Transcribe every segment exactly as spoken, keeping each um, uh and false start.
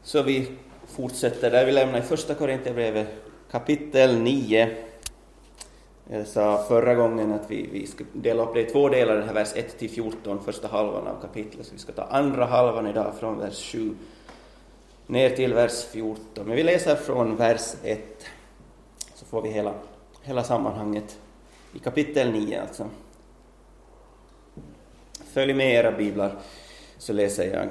Så vi fortsätter där vi lämnar i första Korinthierbrevet kapitel nio. Jag sa förra gången att vi, vi ska dela upp det i två delar, den här vers ett till fjorton, första halvan av kapitlet. Så vi ska ta andra halvan idag från vers sju ner till vers fjorton. Men vi läser från vers ett, så får vi hela, hela sammanhanget i kapitel nio alltså. Följ med era biblar så läser jag.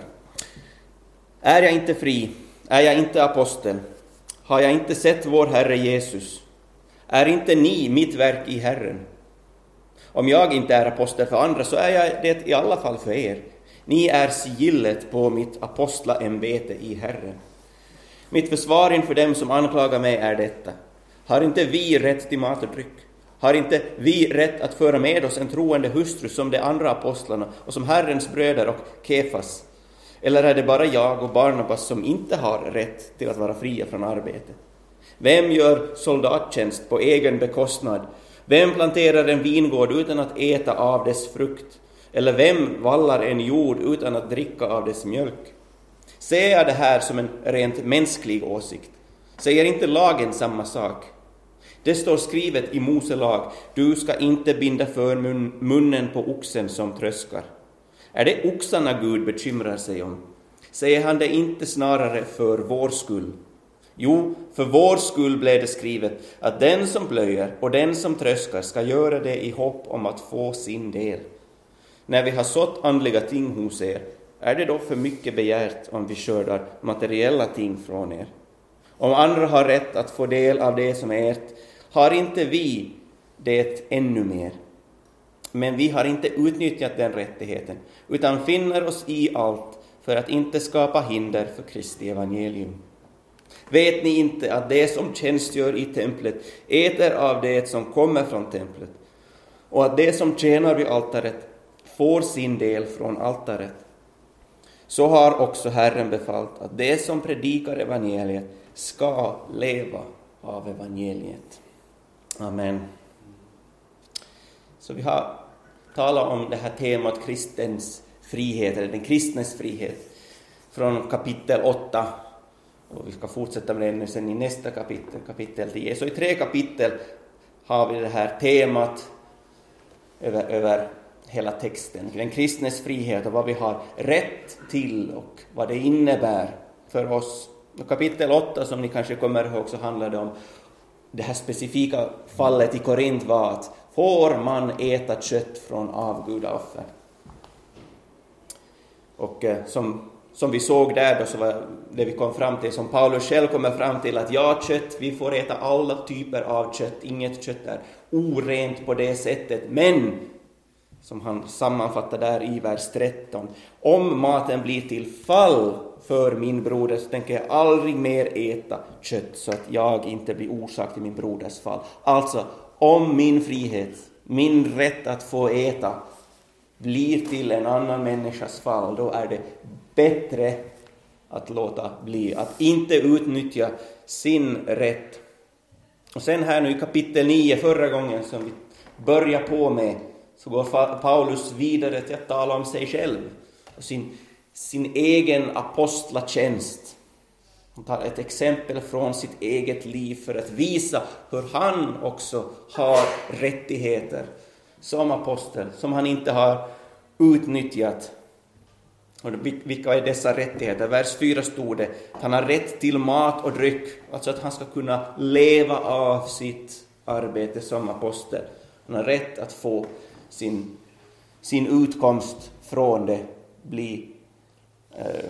Är jag inte fri? Är jag inte apostel? Har jag inte sett vår Herre Jesus? Är inte ni mitt verk i Herren? Om jag inte är apostel för andra så är jag det i alla fall för er. Ni är sigillet på mitt apostlaämbete i Herren. Mitt försvar inför dem som anklagar mig är detta. Har inte vi rätt till mat och dryck? Har inte vi rätt att föra med oss en troende hustru som de andra apostlarna och som Herrens bröder och Kefas? Eller är det bara jag och Barnabas som inte har rätt till att vara fria från arbete? Vem gör soldattjänst på egen bekostnad? Vem planterar en vingård utan att äta av dess frukt? Eller vem vallar en jord utan att dricka av dess mjölk? Ser jag det här som en rent mänsklig åsikt? Säger inte lagen samma sak? Det står skrivet i Mose lag: du ska inte binda för mun, munnen på oxen som tröskar. Är det oxarna Gud bekymrar sig om? Säger han det inte snarare för vår skull? Jo, för vår skull blev det skrivet att den som plöjer och den som tröskar ska göra det i hopp om att få sin del. När vi har sått andliga ting hos er, är det då för mycket begärt om vi skördar materiella ting från er? Om andra har rätt att få del av det som är ert, har inte vi det ännu mer? Men vi har inte utnyttjat den rättigheten, utan finner oss i allt för att inte skapa hinder för Kristi evangelium. Vet ni inte att det som tjänstgör i templet äter av det som kommer från templet, och att det som tjänar vid altaret får sin del från altaret? Så har också Herren befallt att det som predikar evangeliet ska leva av evangeliet. Amen. Så vi har talat om det här temat kristens frihet, eller den kristnes frihet, från kapitel åtta. Och vi ska fortsätta med det sen i nästa kapitel, kapitel tio. Så i tre kapitel har vi det här temat över, över hela texten. Den kristnes frihet och vad vi har rätt till och vad det innebär för oss. Och kapitel åtta, som ni kanske kommer ihåg, så handlade om det här specifika fallet i Korint var att får man äta kött från avgudaoffer? Och eh, som, som vi såg där då, så var det vi kom fram till, som Paulus själv kommer fram till, att ja, kött, vi får äta alla typer av kött, inget kött är orent på det sättet, men som han sammanfattar där i vers tretton, om maten blir till fall för min broder så tänker jag aldrig mer äta kött så att jag inte blir orsak till min broders fall. Alltså, om min frihet, min rätt att få äta blir till en annan människas fall, då är det bättre att låta bli, att inte utnyttja sin rätt. Och sen här nu i kapitel nio, förra gången som vi börjar på med, så går Paulus vidare till att tala om sig själv och sin, sin egen apostlatjänst. Han tar ett exempel från sitt eget liv för att visa hur han också har rättigheter som apostel som han inte har utnyttjat. Och vilka är dessa rättigheter? Vers fyra stod det att han har rätt till mat och dryck, alltså att han ska kunna leva av sitt arbete som apostel. Han har rätt att få sin, sin utkomst från det, bli, eh,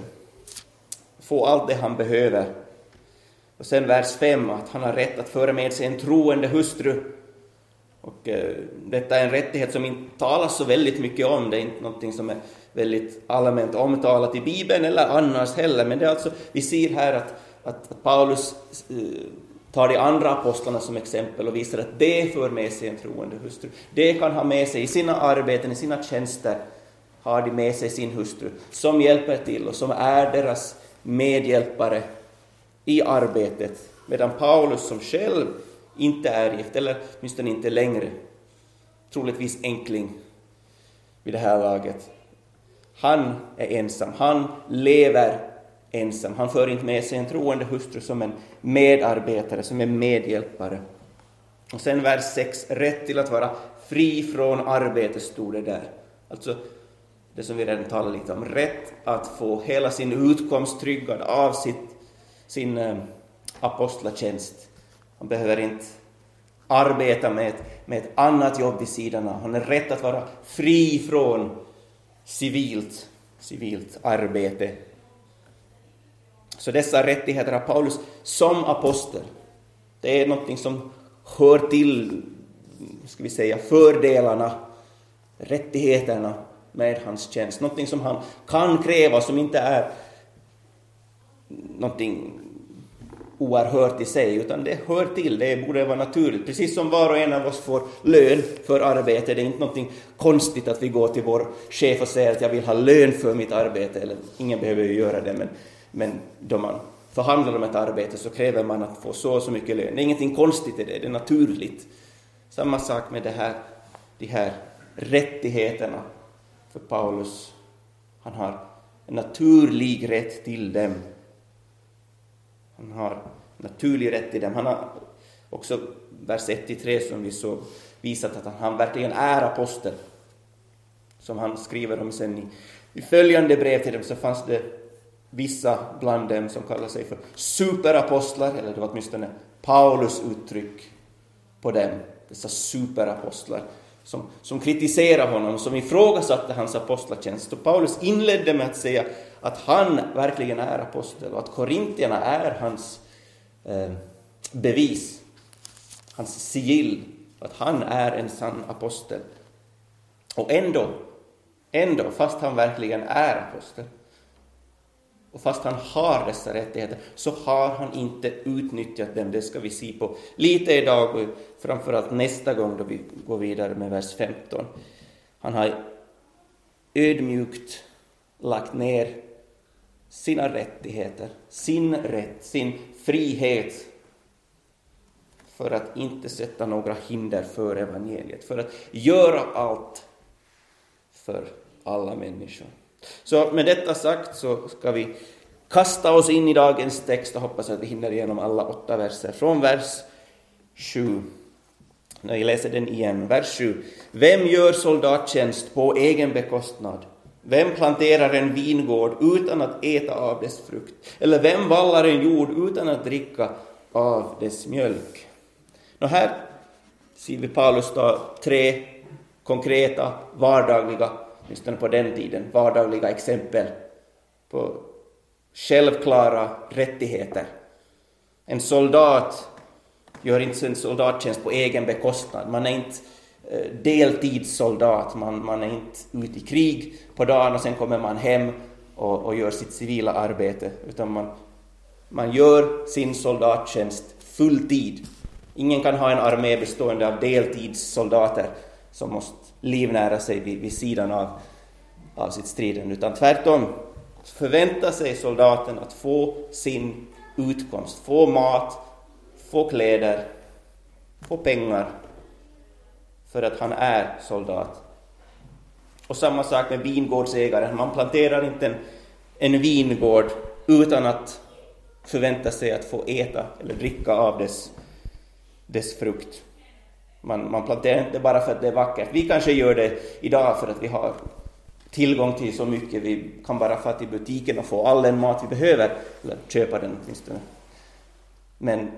få allt det han behöver. Och sen vers fem, att han har rätt att föra med sig en troende hustru. Och eh, detta är en rättighet som inte talas så väldigt mycket om. Det är inte någonting som är väldigt allmänt omtalat i Bibeln eller annars heller. Men det är alltså, vi ser här att, att, att Paulus eh, tar de andra apostlarna som exempel och visar att det för med sig en troende hustru. Det kan ha med sig i sina arbeten, i sina tjänster, har de med sig sin hustru som hjälper till och som är deras medhjälpare i arbetet. Medan Paulus som själv inte är gift, eller åtminstone inte längre, troligtvis enkling vid det här laget. Han är ensam, han lever ensam. Han för inte med sig en troende hustru som en medarbetare, som en medhjälpare. Och sen vers sex, rätt till att vara fri från arbete stod det där. Alltså det som vi redan talade lite om, rätt att få hela sin utkomst tryggad av sitt, sin äh, apostlatjänst. Han behöver inte arbeta med ett, med ett annat jobb vid sidan av. Han är rätt att vara fri från civilt, civilt arbete. Så dessa rättigheter har Paulus som apostel. Det är något som hör till, ska vi säga, fördelarna, rättigheterna med hans tjänst. Någonting som han kan kräva, som inte är någonting oerhört i sig, utan det hör till, det borde vara naturligt. Precis som var och en av oss får lön för arbete. Det är inte någonting konstigt att vi går till vår chef och säger att jag vill ha lön för mitt arbete. Eller ingen behöver ju göra det, men, men då man förhandlar om ett arbete så kräver man att få så och så mycket lön. Det är ingenting konstigt i det, det är naturligt. Samma sak med det här, de här rättigheterna för Paulus. Han har en naturlig rätt till dem. Han har naturlig rätt till dem. Han har också vers ett till tre som vi så visat att han, han verkligen är apostel. Som han skriver om sen i, i följande brev till dem, så fanns det vissa bland dem som kallar sig för superapostlar, eller det var åtminstone Paulus uttryck på dem, dessa superapostlar som, som kritiserar honom, som ifrågasatte hans apostlatjänst. Och Paulus inledde med att säga att han verkligen är apostel och att korintierna är hans eh, bevis, hans sigill, att han är en sann apostel. Och ändå, ändå, fast han verkligen är apostel, och fast han har dessa rättigheter, så har han inte utnyttjat dem. Det ska vi se på lite idag, och framförallt nästa gång då vi går vidare med vers femton. Han har ödmjukt lagt ner sina rättigheter, sin rätt, sin frihet, för att inte sätta några hinder för evangeliet, för att göra allt för alla människor. Så med detta sagt så ska vi kasta oss in i dagens text och hoppas att vi hinner igenom alla åtta verser. Från vers sju. När jag läser den igen. Vers sju. Vem gör soldattjänst på egen bekostnad? Vem planterar en vingård utan att äta av dess frukt? Eller vem vallar en jord utan att dricka av dess mjölk? Och här ser vi Paulus ta tre konkreta, vardagliga, åtminstone på den tiden, vardagliga exempel på självklara rättigheter. En soldat gör inte sin soldattjänst på egen bekostnad. Man är inte eh, deltidssoldat, man, man är inte ute i krig på dagen och sen kommer man hem och, och gör sitt civila arbete, utan man, man gör sin soldattjänst fulltid. Ingen kan ha en armé bestående av deltidssoldater som måste livnära sig vid, vid sidan av, av sitt striden, utan tvärtom förväntar sig soldaten att få sin utkomst, få mat, få kläder, få pengar, för att han är soldat. Och samma sak med vingårdsägaren. Man planterar inte en, en vingård utan att förvänta sig att få äta eller dricka av dess, dess frukt. Man, man planterar inte bara för att det är vackert. Vi kanske gör det idag för att vi har tillgång till så mycket. Vi kan bara få till butiken och få all den mat vi behöver, eller köpa den åtminstone. Men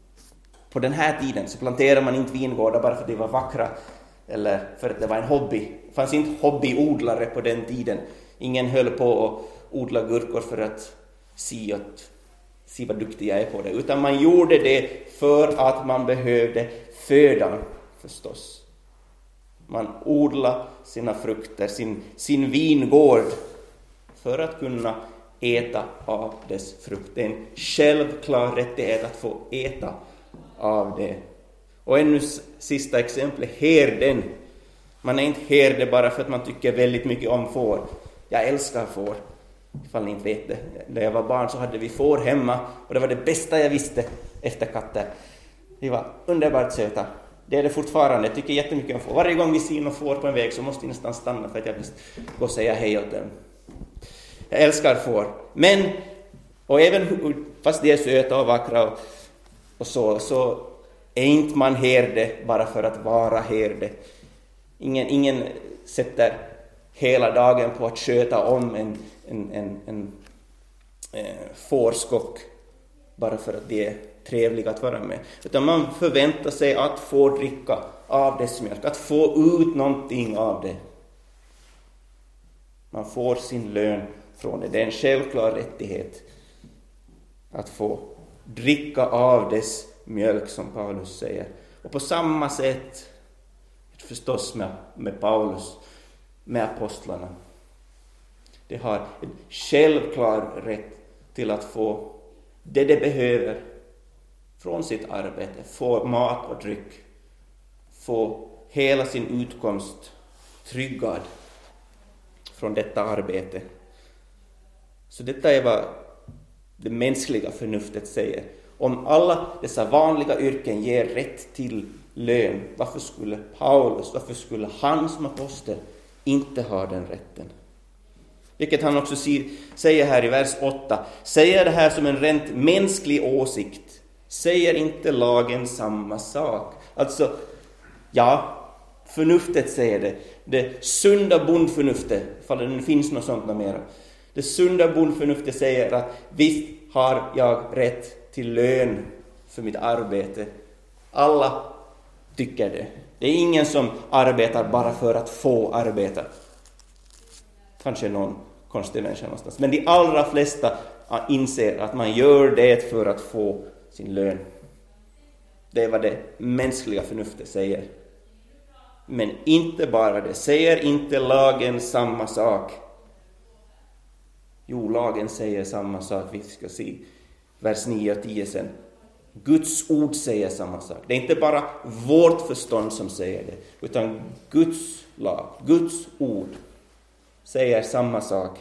på den här tiden så planterar man inte vingårdar bara för att det var vackra eller för att det var en hobby. Det fanns inte hobbyodlare på den tiden. Ingen höll på att odla gurkor för att se, att, se vad duktig jag är på det. Utan man gjorde det för att man behövde födan, förstås. Man odlade sina frukter, sin, sin vingård, för att kunna äta av dess frukt. Det är en självklar rättighet att få äta av det. Och ännu sista exempel, herden. Man är inte herde bara för att man tycker väldigt mycket om får. Jag älskar får, ifall ni inte vet det. När jag var barn så hade vi får hemma, och det var det bästa jag visste efter katter. De var underbart söta. Det är det fortfarande. Jag tycker jättemycket om får. Varje gång vi ser någon får på en väg så måste vi nästan stanna för att jag vill gå och säga hej åt dem. Jag älskar får. Men Och även fast de är söta och vackra och, och så, så är inte man herde bara för att vara herde. Ingen, ingen sätter hela dagen på att sköta om en, en, en, en eh, fårskock bara för att det är trevliga att vara med. Utan man förväntar sig att få dricka av dess mjölk, att få ut någonting av det. Man får sin lön från det. Det är en självklar rättighet att få dricka av dess mjölk, som Paulus säger. Och på samma sätt förstås med, med Paulus, med apostlarna. De har en självklar rätt till att få det de behöver från sitt arbete. Få mat och dryck. Få hela sin utkomst tryggad från detta arbete. Så detta är vad det mänskliga förnuftet säger. Om alla dessa vanliga yrken ger rätt till lön, varför skulle Paulus, varför skulle han som apostel inte ha den rätten? Vilket han också säger här i vers åtta. Säger det här som en rent mänsklig åsikt. Säger inte lagen samma sak? Alltså, ja, förnuftet säger det. Det sunda bondförnuftet, ifall det nu finns något sånt mer. Det sunda bondförnuftet säger att visst har jag rätt till lön för mitt arbete. Alla tycker det. Det är ingen som arbetar bara för att få arbeta. Kanske någon konstig människa någonstans. Men de allra flesta inser att man gör det för att få sin lön. Det är vad det mänskliga förnuftet säger. Men inte bara det. Säger inte lagen samma sak? Jo, lagen säger samma sak. Vi ska se vers nio och tio sen. Guds ord säger samma sak. Det är inte bara vårt förstånd som säger det, utan Guds lag, Guds ord säger samma sak.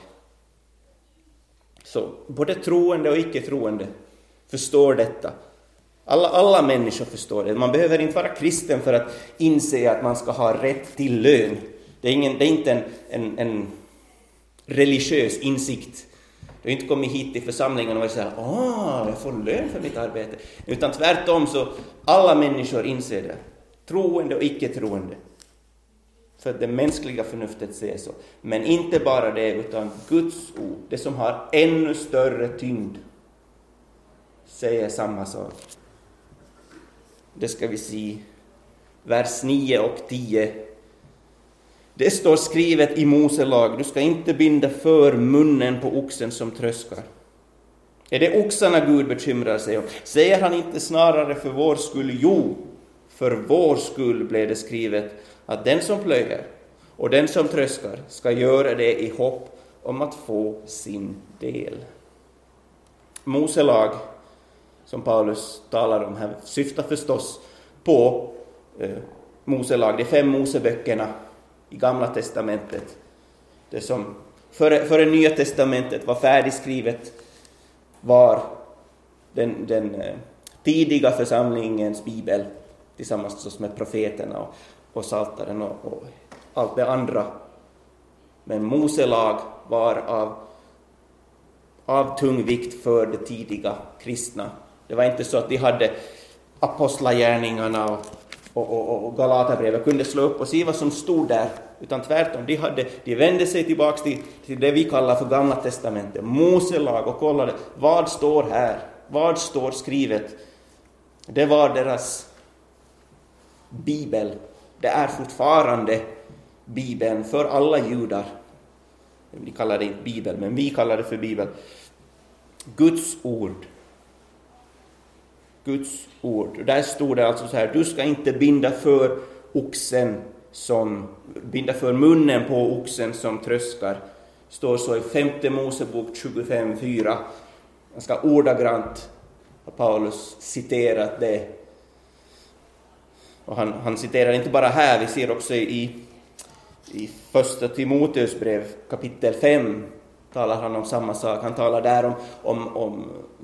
Så både troende och icke-troende förstår detta. Alla, alla människor förstår det. Man behöver inte vara kristen för att inse att man ska ha rätt till lön. Det är, ingen, det är inte en, en, en religiös insikt. Du har inte kommit hit till församlingen och säger åh, jag får lön för mitt arbete. Utan tvärtom så alla människor inser det. Troende och icke-troende. För det mänskliga förnuftet säger så. Men inte bara det, utan Guds ord, det som har ännu större tyngd, säger samma sak. Det ska vi se. Vers nio och tio. Det står skrivet i Mose lag, du ska inte binda för munnen på oxen som tröskar. Är det oxarna Gud bekymrar sig om? Säger han inte snarare för vår skull? Jo, för vår skull blev det skrivet att den som plöjer och den som tröskar ska göra det i hopp om att få sin del. Mose lag, som Paulus talar om här, syftar förstås på eh, Mose lag, de fem Moseböckerna i Gamla testamentet. Det som före, före Nya testamentet var färdigskrivet var den, den eh, tidiga församlingens bibel tillsammans med profeterna och, och saltaren och, och allt det andra. Men Mose lag var av, av tung vikt för de tidiga kristna. Det var inte så att de hade apostlagärningarna och Och, och, och Galaterbrevet kunde slå upp och se vad som stod där, utan tvärtom, de, hade, de vände sig tillbaka till, till det vi kallar för Gamla testamentet, Mose lag, och kollade vad står här, vad står skrivet. Det var deras bibel. Det är fortfarande bibeln för alla judar. De kallar det inte bibel, men vi kallar det för bibel. Guds ord. Guds ord. Och där stod det alltså så här: du ska inte binda för oxen som binda för munnen på oxen som tröskar. Står så i femte Mosebok tjugofem fyra. Ganska ordagrant har Paulus citerat det. Och han, han citerar inte bara här, vi ser också i, i första Timoteus brev kapitel fem talar han om samma sak. Han talar där om, om, om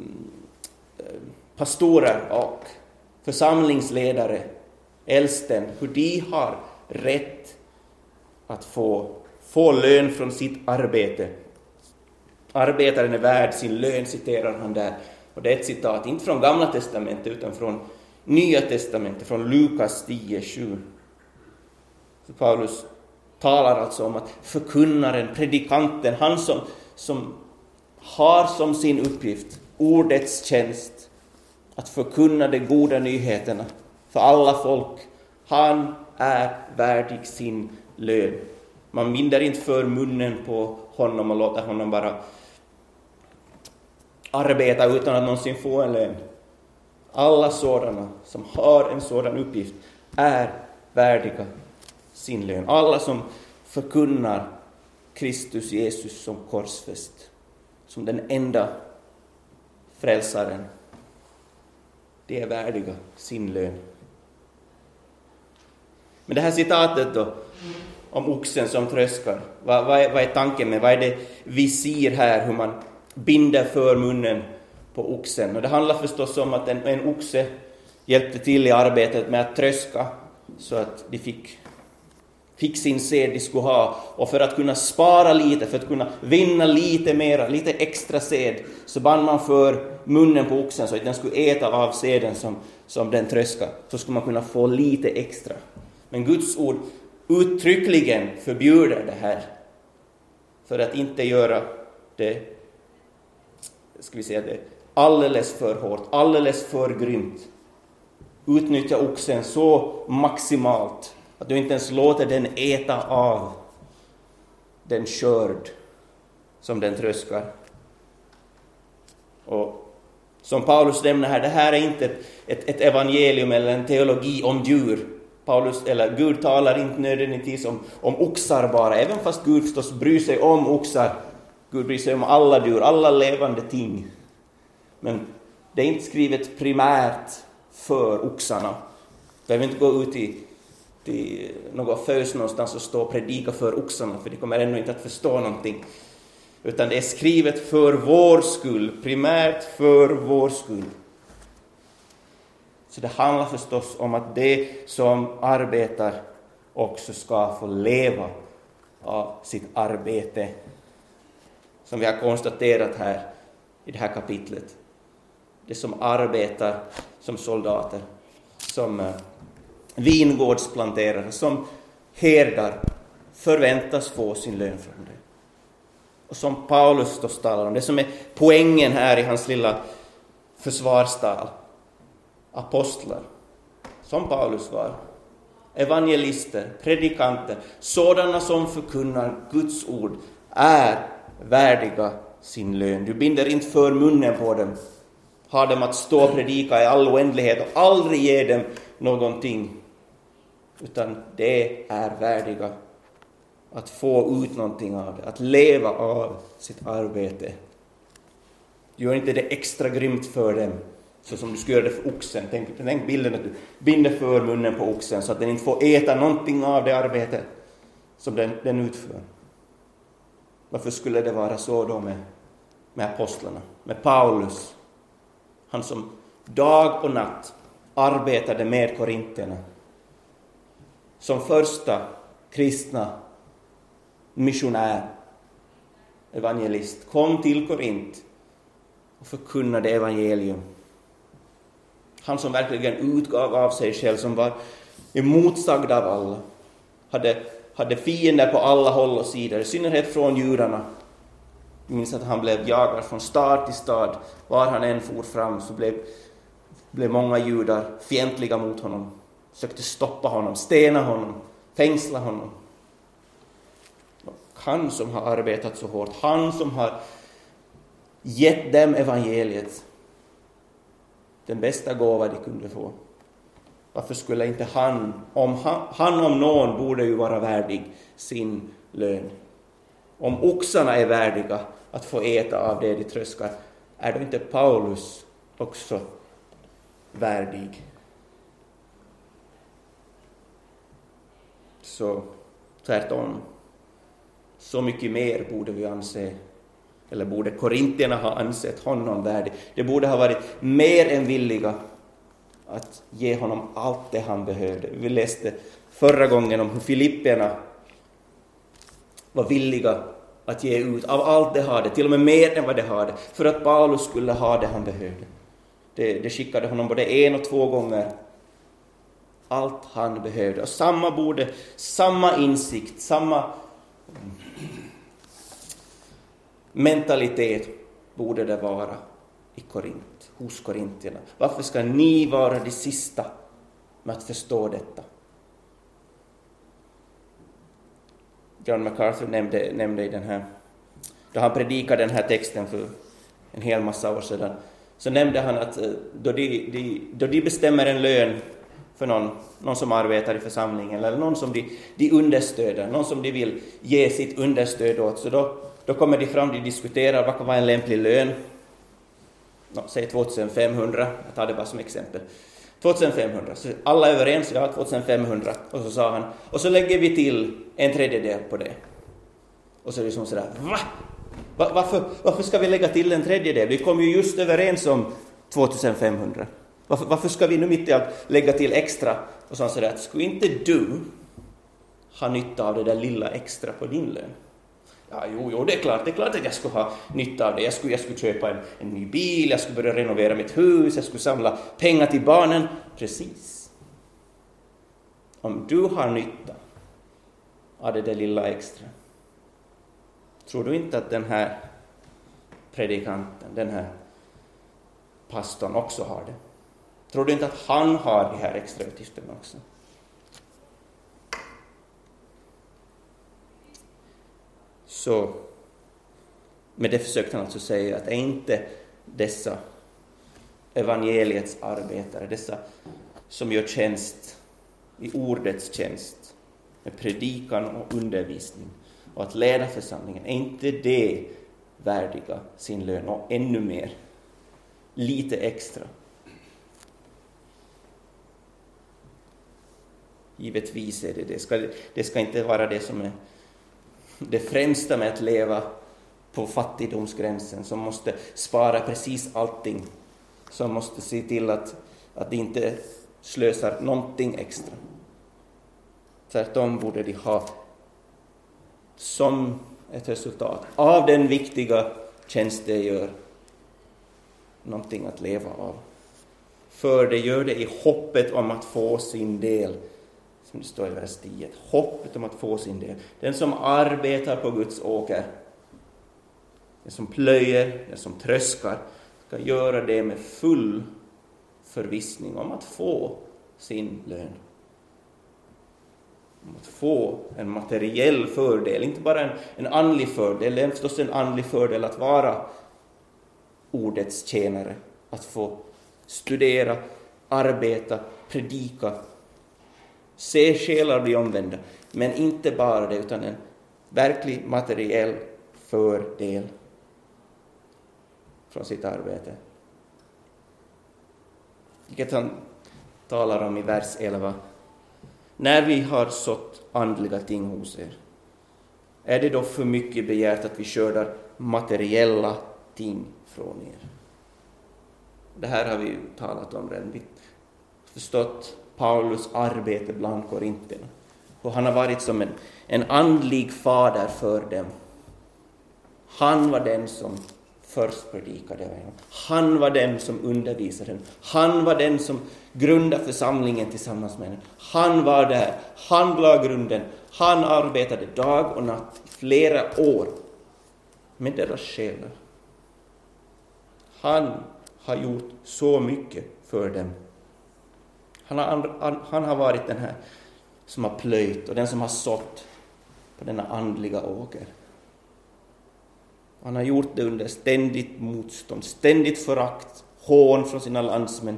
pastorer och församlingsledare, äldsten, hur de har rätt att få, få lön från sitt arbete. arbetaren är värd sin lön, citerar han där. Och det är ett citat, inte från Gamla testamentet utan från Nya testamentet, från Lukas tio sju. Så Paulus talar alltså om att förkunnaren, predikanten, han som, som har som sin uppgift ordets tjänst, att förkunna de goda nyheterna för alla folk, han är värdig sin lön. Man binder inte för munnen på honom och låter honom bara arbeta utan att någonsin få en lön. Alla sådana som har en sådan uppgift är värdiga sin lön. Alla som förkunnar Kristus Jesus som korsfäst, som den enda frälsaren, det är värdiga sin lön. Men det här citatet då, om oxen som tröskar, vad, vad, är, vad är tanken med, vad är det vi ser här, hur man binder för munnen på oxen? Och det handlar förstås om att en, en oxe hjälpte till i arbetet med att tröska så att de fick, fick sin sed de skulle ha. Och för att kunna spara lite, för att kunna vinna lite mera, lite extra sed, så band man för munnen på oxen så att den skulle äta av seden som, som den tröskade. Så skulle man kunna få lite extra. Men Guds ord uttryckligen förbjuder det här för att inte göra det, ska vi säga det, alldeles för hårt, alldeles för grymt. Utnyttja oxen så maximalt att du inte ens låter den äta av den skörd som den tröskar. Och som Paulus nämner här, det här är inte ett, ett, ett evangelium eller en teologi om djur. Paulus, eller Gud talar inte nödvändigtvis om, om oxar bara, även fast Gud förstås bryr sig om oxar. Gud bryr sig om alla djur, alla levande ting. Men det är inte skrivet primärt för oxarna. Vi behöver inte gå ut i, till något fös någonstans och stå och predika för oxarna, för de kommer ännu inte att förstå någonting. Utan det är skrivet för vår skull, primärt för vår skull. Så det handlar förstås om att det som arbetar också ska få leva av sitt arbete. Som vi har konstaterat här i det här kapitlet. Det som arbetar som soldater, som vingårdsplanterare, som herdar förväntas få sin lön från det. Och som Paulus då talar om, det som är poängen här i hans lilla försvarstal. Apostlar, som Paulus var, evangelister, predikanter, sådana som förkunnar Guds ord, är värdiga sin lön. Du binder inte för munnen på dem, har dem att stå och predika i all oändlighet och aldrig ge dem någonting, utan det är värdiga att få ut någonting av det, att leva av sitt arbete. Gör inte det extra grymt för dem, så som du skulle göra det för oxen. Tänk, tänk bilden att du binder för munnen på oxen så att den inte får äta någonting av det arbete som den, den utför. Varför skulle det vara så då med, med apostlarna, med Paulus? Han som dag och natt arbetade med korinterna. Som första kristna missionär, evangelist, kom till Korint och förkunnade evangelium. Han som verkligen utgav av sig själv, som var emotsagd av alla. Hade, hade fiender på alla håll och sidor, i synnerhet från judarna. Jag minns att han blev jagad från stad till stad. Var han än for fram så blev, blev många judar fientliga mot honom. Sökte stoppa honom, stena honom, fängsla honom. Han som har arbetat så hårt, han som har gett dem evangeliet, den bästa gåva de kunde få. Varför skulle inte han, om han, han om någon borde ju vara värdig sin lön. Om oxarna är värdiga att få äta av det de tröskar, är då inte Paulus också värdig? Så tvärtom, så mycket mer borde vi anse, eller borde korintierna ha ansett honom värdig. Det borde ha varit mer än villiga att ge honom allt det han behövde. Vi läste förra gången om hur Filipperna var villiga att ge ut av allt det hade, till och med mer än vad det hade, för att Paulus skulle ha det han behövde. Det, det skickade honom både en och två gånger allt han behövde. Och samma borde, samma insikt, samma mentalitet borde det vara i Korint, hos korintierna. Varför ska ni vara de sista med att förstå detta? John MacArthur nämnde, nämnde i den här, då han predikade den här texten för en hel massa år sedan, så nämnde han att då de, de, då de bestämmer en lön för någon, någon som arbetar i församlingen eller någon som de, de understöder, någon som de vill ge sitt understöd åt, så då, då kommer de fram, de diskuterar vad kan vara en lämplig lön. No, säg tvåtusenfemhundra, jag tar det bara som exempel. tvåtusenfemhundra, så alla är överens, ja, tvåtusenfemhundra. Och så sa han, och så lägger vi till en tredjedel på det. Och så är det som sådär, va? va varför, varför ska vi lägga till en tredjedel? Vi kom ju just överens om tvåtusenfemhundra. Varför, varför ska vi nu mitt i allt lägga till extra? Och så sådär, skulle inte du ha nytta av det där lilla extra på din lön? Ja, jo, jo, det är klart, det är klart att jag skulle ha nytta av det. Jag skulle, jag skulle köpa en, en ny bil, jag skulle börja renovera mitt hus, jag skulle samla pengar till barnen. Precis. Om du har nytta av det där lilla extra, tror du inte att den här predikanten, den här pastorn också har det? Tror du inte att han har de här extra utgifterna också? Så med det försökte han alltså säga att är inte dessa evangeliets arbetare, dessa som gör tjänst i ordets tjänst med predikan och undervisning och att leda församlingen, är inte det värdiga sin lön och ännu mer, lite extra? Givetvis är det det. Ska, det ska inte vara det som är det främsta med att leva på fattigdomsgränsen, som måste spara precis allting, som måste se till att, att de inte slösar någonting extra. Tvärtom borde de ha som ett resultat av den viktiga tjänst de gör någonting att leva av. För det gör det i hoppet om att få sin del, som det står i vers tio. Hoppet om att få sin del. Den som arbetar på Guds åker, den som plöjer, den som tröskar, ska göra det med full förvissning om att få sin lön. Om att få en materiell fördel, inte bara en, en andlig fördel. Det är förstås en andlig fördel att vara ordets tjänare, att få studera, arbeta, predika, se själar bli omvända, men inte bara det, utan en verklig materiell fördel från sitt arbete. Vilket han talar om i vers elva. När vi har sått andliga ting hos er, är det då för mycket begärt att vi skördar materiella ting från er? Det här har vi ju talat om redan. Vi förstått Paulus arbete bland korintierna. Och han har varit som en, en andlig fader för dem. Han var den som först predikade. Han var den som undervisade dem. Han var den som grundade församlingen tillsammans med dem. Han var där. Han la grunden. Han arbetade dag och natt i flera år med deras själar. Han har gjort så mycket för dem. Han har, han, han har varit den här som har plöjt och den som har sått på denna andliga åker. Han har gjort det under ständigt motstånd, ständigt förakt, hån från sina landsmän.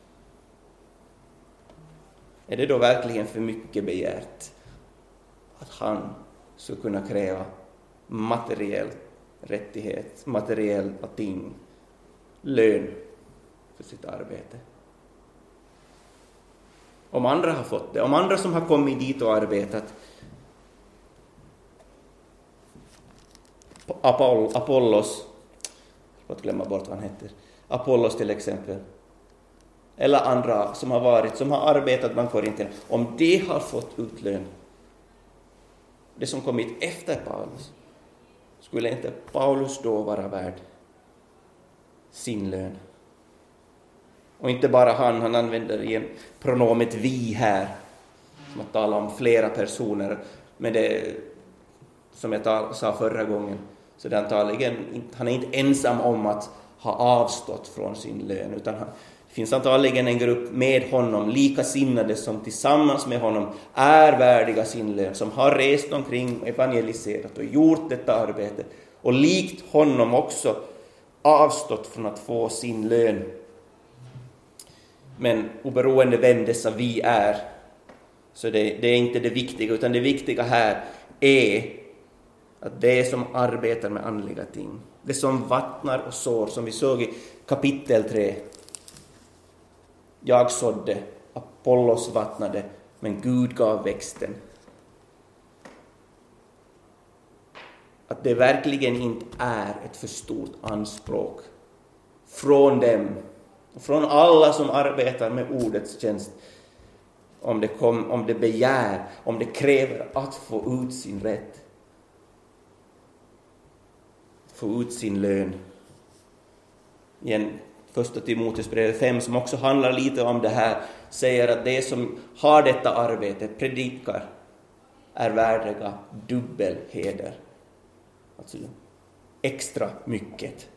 Är det då verkligen för mycket begärt att han skulle kunna kräva materiell rättighet, materiella ting, lön för sitt arbete? Om andra har fått det, om andra som har kommit dit och arbetat, Apoll, Apollos, jag får glömma bort vad han heter, Apollos till exempel, eller andra som har varit, som har arbetat bland korintierna, om de har fått utlön, det som kommit efter Paulus, skulle inte Paulus då vara värd sin lön? Och inte bara han, han använder igen pronomet vi här, som att tala om flera personer, men det, som jag tal, sa förra gången, så det antagligen, han är inte ensam om att ha avstått från sin lön, utan han, det finns antagligen en grupp med honom, likasinnade, som tillsammans med honom är värdiga sin lön, som har rest omkring, evangeliserat och gjort detta arbete, och likt honom också avstått från att få sin lön. Men oberoende vem dessa vi är, så det, det är inte det viktiga, utan det viktiga här är att det som arbetar med andliga ting, det som vattnar och sår, som vi såg i kapitel tre. Jag sådde, Apollos vattnade, men Gud gav växten. Att det verkligen inte är ett för stort anspråk från dem, från alla som arbetar med ordets tjänst, om det, kom, om det begär, om det kräver att få ut sin rätt, få ut sin lön. Igen, första Timoteusbrevet fem, som också handlar lite om det här, säger att det som har detta arbete, predikar, är värdiga dubbelheder. Alltså extra mycket.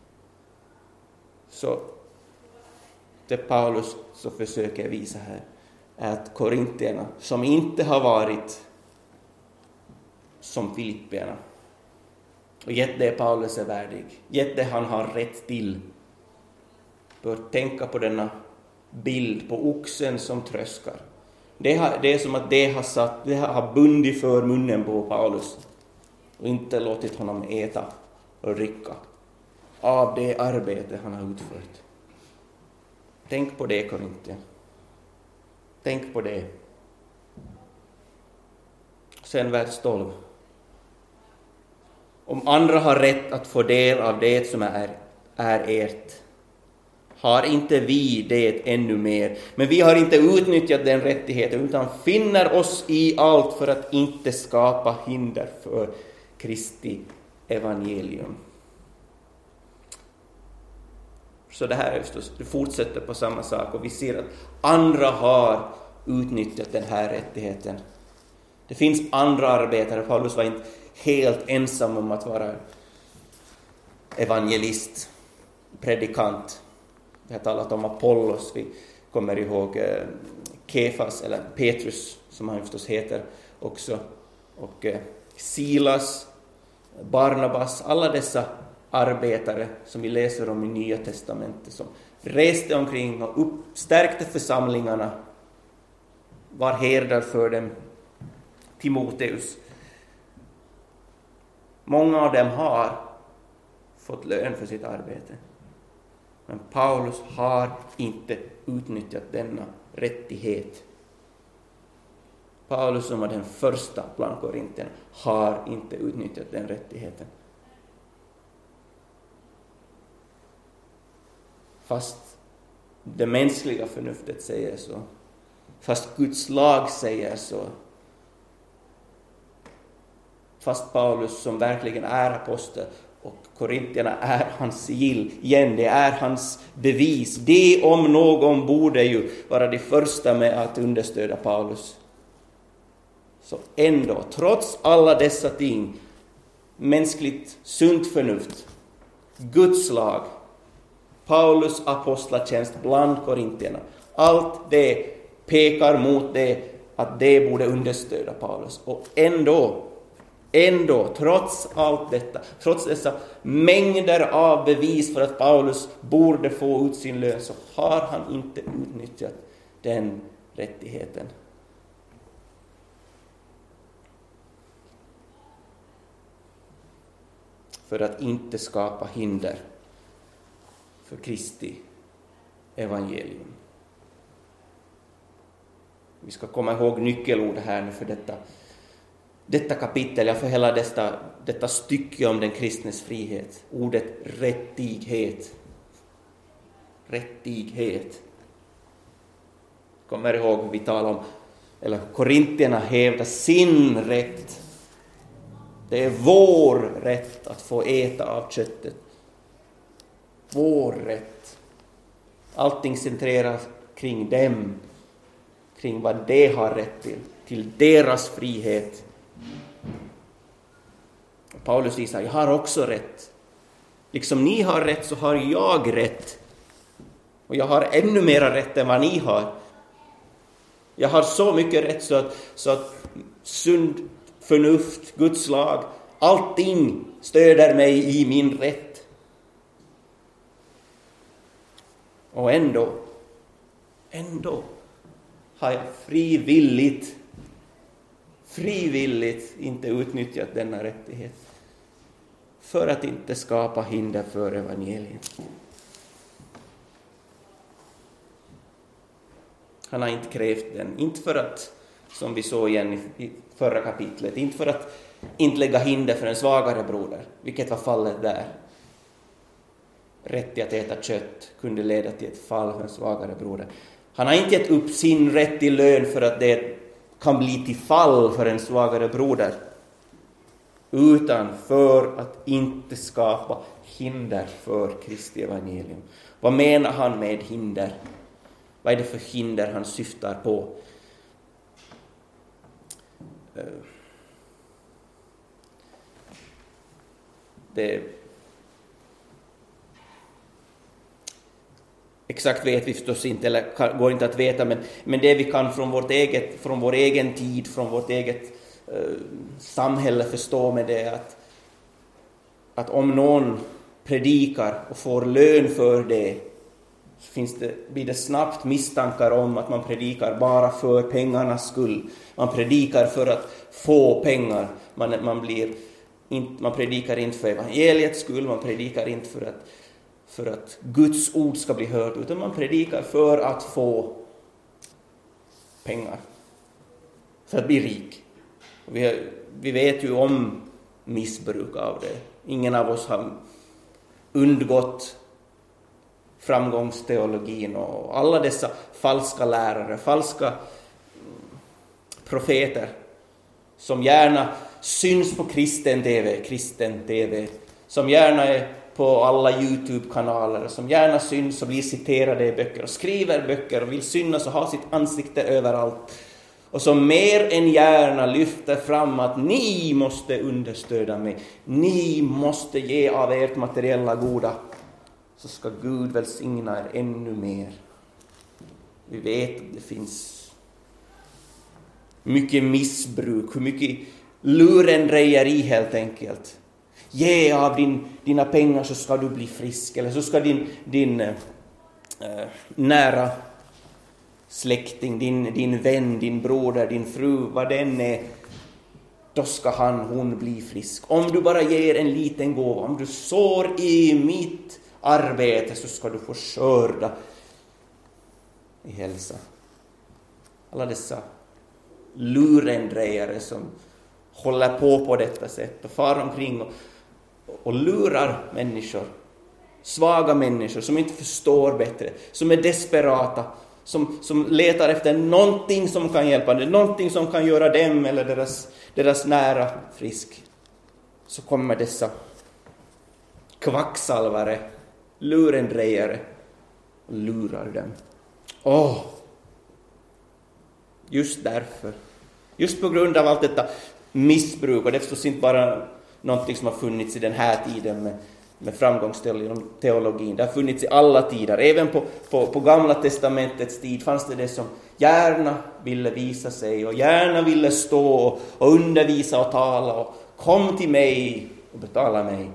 Så det Paulus så försöker visa här är att korintierna, som inte har varit som filippierna, och gett det Paulus är värdig, gett det han har rätt till, bör tänka på denna bild på oxen som tröskar. Det, har, det är som att det har, satt, det har bundit för munnen på Paulus och inte låtit honom äta och rycka av det arbete han har utfört. Tänk på det, Korintien. Tänk på det. Sen vers tolv. Om andra har rätt att få del av det som är, är ert, har inte vi det ännu mer. Men vi har inte utnyttjat den rättigheten, utan finner oss i allt för att inte skapa hinder för Kristi evangelium. Så det här är förstås, det fortsätter på samma sak, och vi ser att andra har utnyttjat den här rättigheten. Det finns andra arbetare. Paulus var inte helt ensam om att vara evangelist, predikant. Vi har talat om Apollos, vi kommer ihåg eh, Kefas, eller Petrus som han förstås heter också, och eh, Silas, Barnabas, alla dessa arbetare som vi läser om i Nya testamentet, som reste omkring och uppstärkte församlingarna, var herdar för dem. Timoteus. Många av dem har fått lön för sitt arbete. Men Paulus har inte utnyttjat denna rättighet. Paulus, som var den första bland korintierna, har inte utnyttjat den rättigheten. Fast det mänskliga förnuftet säger så. Fast Guds lag säger så. Fast Paulus, som verkligen är apostel, och korintierna är hans sigill, igen, det är hans bevis. Det om någon borde ju vara de första med att understödja Paulus. Så ändå, trots alla dessa ting, mänskligt sunt förnuft, Guds lag, Paulus apostlatjänst bland korintierna, allt det pekar mot det, att det borde understödja Paulus. Och ändå, ändå, trots allt detta, trots dessa mängder av bevis för att Paulus borde få ut sin lön, så har han inte utnyttjat den rättigheten. För att inte skapa hinder för Kristi evangelium. Vi ska komma ihåg nyckelord här nu för detta, detta kapitel, ja, för hela detta, detta stycke om den kristnes frihet. Ordet rättighet. Rättighet. Kommer ihåg hur vi talar om, eller korintierna hävdar sin rätt Det är vår rätt att få äta av köttet. Vår rätt. Allting centreras kring dem. Kring vad de har rätt till. Till deras frihet. Paulus visar, jag har också rätt. Liksom ni har rätt så har jag rätt. Och jag har ännu mera rätt än vad ni har. Jag har så mycket rätt så att, så att sund förnuft, Guds lag, allting stöder mig i min rätt. Och ändå, ändå har jag frivilligt, frivilligt inte utnyttjat denna rättighet. För att inte skapa hinder för evangeliet. Han har inte krävt den. Inte för att, som vi såg igen i förra kapitlet, inte för att inte lägga hinder för en svagare broder, vilket var fallet där. Rätt till att äta kött kunde leda till ett fall för en svagare broder. Han har inte gett upp sin rätt till lön för att det kan bli till fall för en svagare broder. Utan för att inte skapa hinder för Kristi evangelium. Vad menar han med hinder? Vad är det för hinder han syftar på? Det exakt vet vi förstås inte, eller går inte att veta, men, men det vi kan från, vårt eget, från vår egen tid, från vårt eget eh, samhälle förstå med det att, att om någon predikar och får lön för det, så finns det, blir det snabbt misstankar om att man predikar bara för pengarnas skull. Man predikar för att få pengar. Man, man, blir in, man predikar inte för evangeliets skull, man predikar inte för att för att Guds ord ska bli hört, utan man predikar för att få pengar, för att bli rik. Vi, vi vet ju om missbruk av det. Ingen av oss har undgått framgångsteologin och alla dessa falska lärare, falska profeter som gärna syns på kristen tv, kristen tv, som gärna är på alla YouTube-kanaler, som gärna syns och blir citerade i böcker och skriver böcker och vill synas och ha sitt ansikte överallt. Och som mer än gärna lyfter fram att ni måste understöda mig, ni måste ge av ert materiella goda, så ska Gud välsigna er ännu mer. Vi vet att det finns mycket missbruk, hur mycket lurendrejeri helt enkelt. Ge av din, dina pengar så ska du bli frisk, eller så ska din, din äh, nära släkting, din, din vän, din broder, din fru, vad den är, då ska han, hon bli frisk. Om du bara ger en liten gåva, om du sår i mitt arbete, så ska du få skörda i hälsa. Alla dessa lurendrejare som håller på på detta sätt och far omkring och, och lurar människor, svaga människor som inte förstår bättre, som är desperata, som, som letar efter någonting som kan hjälpa dem, någonting som kan göra dem eller deras, deras nära frisk. Så kommer dessa kvacksalvare, lurendrejare och lurar dem. Åh! Oh, just därför, just på grund av allt detta missbruk, och det är förstås inte bara någonting som har funnits i den här tiden med, med framgångsteologin. Det har funnits i alla tider. Även på, på, på gamla testamentets tid fanns det det som gärna ville visa sig och gärna ville stå och, och undervisa och tala och kom till mig och betala mig.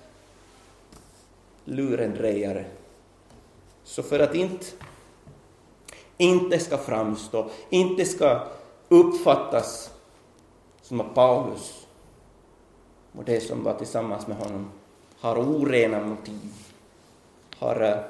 Lurendrejare. Så för att inte inte ska framstå, inte ska uppfattas som att Paulus och det som var tillsammans med honom har orena motiv, har äh,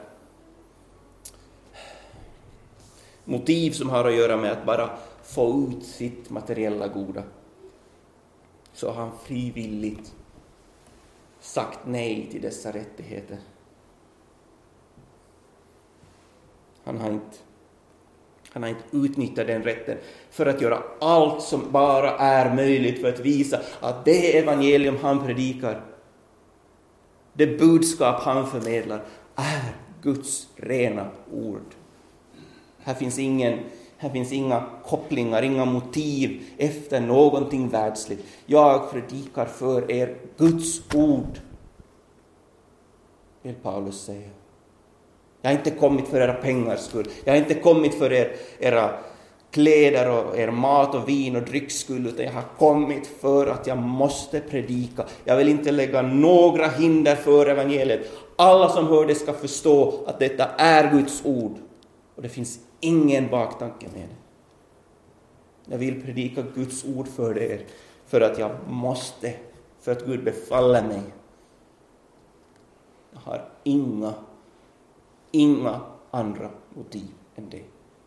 motiv som har att göra med att bara få ut sitt materiella goda, så har han frivilligt sagt nej till dessa rättigheter. Han har inte Han har inte utnyttjat den rätten för att göra allt som bara är möjligt för att visa att det evangelium han predikar, det budskap han förmedlar, är Guds rena ord. Här finns ingen, här finns inga kopplingar, inga motiv efter någonting världsligt. Jag predikar för er Guds ord, vill Paulus säga. Jag har inte kommit för era pengars skull. Jag har inte kommit för er, era kläder och er mat och vin och drycks skull, utan jag har kommit för att jag måste predika. Jag vill inte lägga några hinder för evangeliet. Alla som hör det ska förstå att detta är Guds ord. Och det finns ingen baktanke med det. Jag vill predika Guds ord för er för att jag måste, för att Gud befaller mig. Jag har inga Inga andra motiv än det.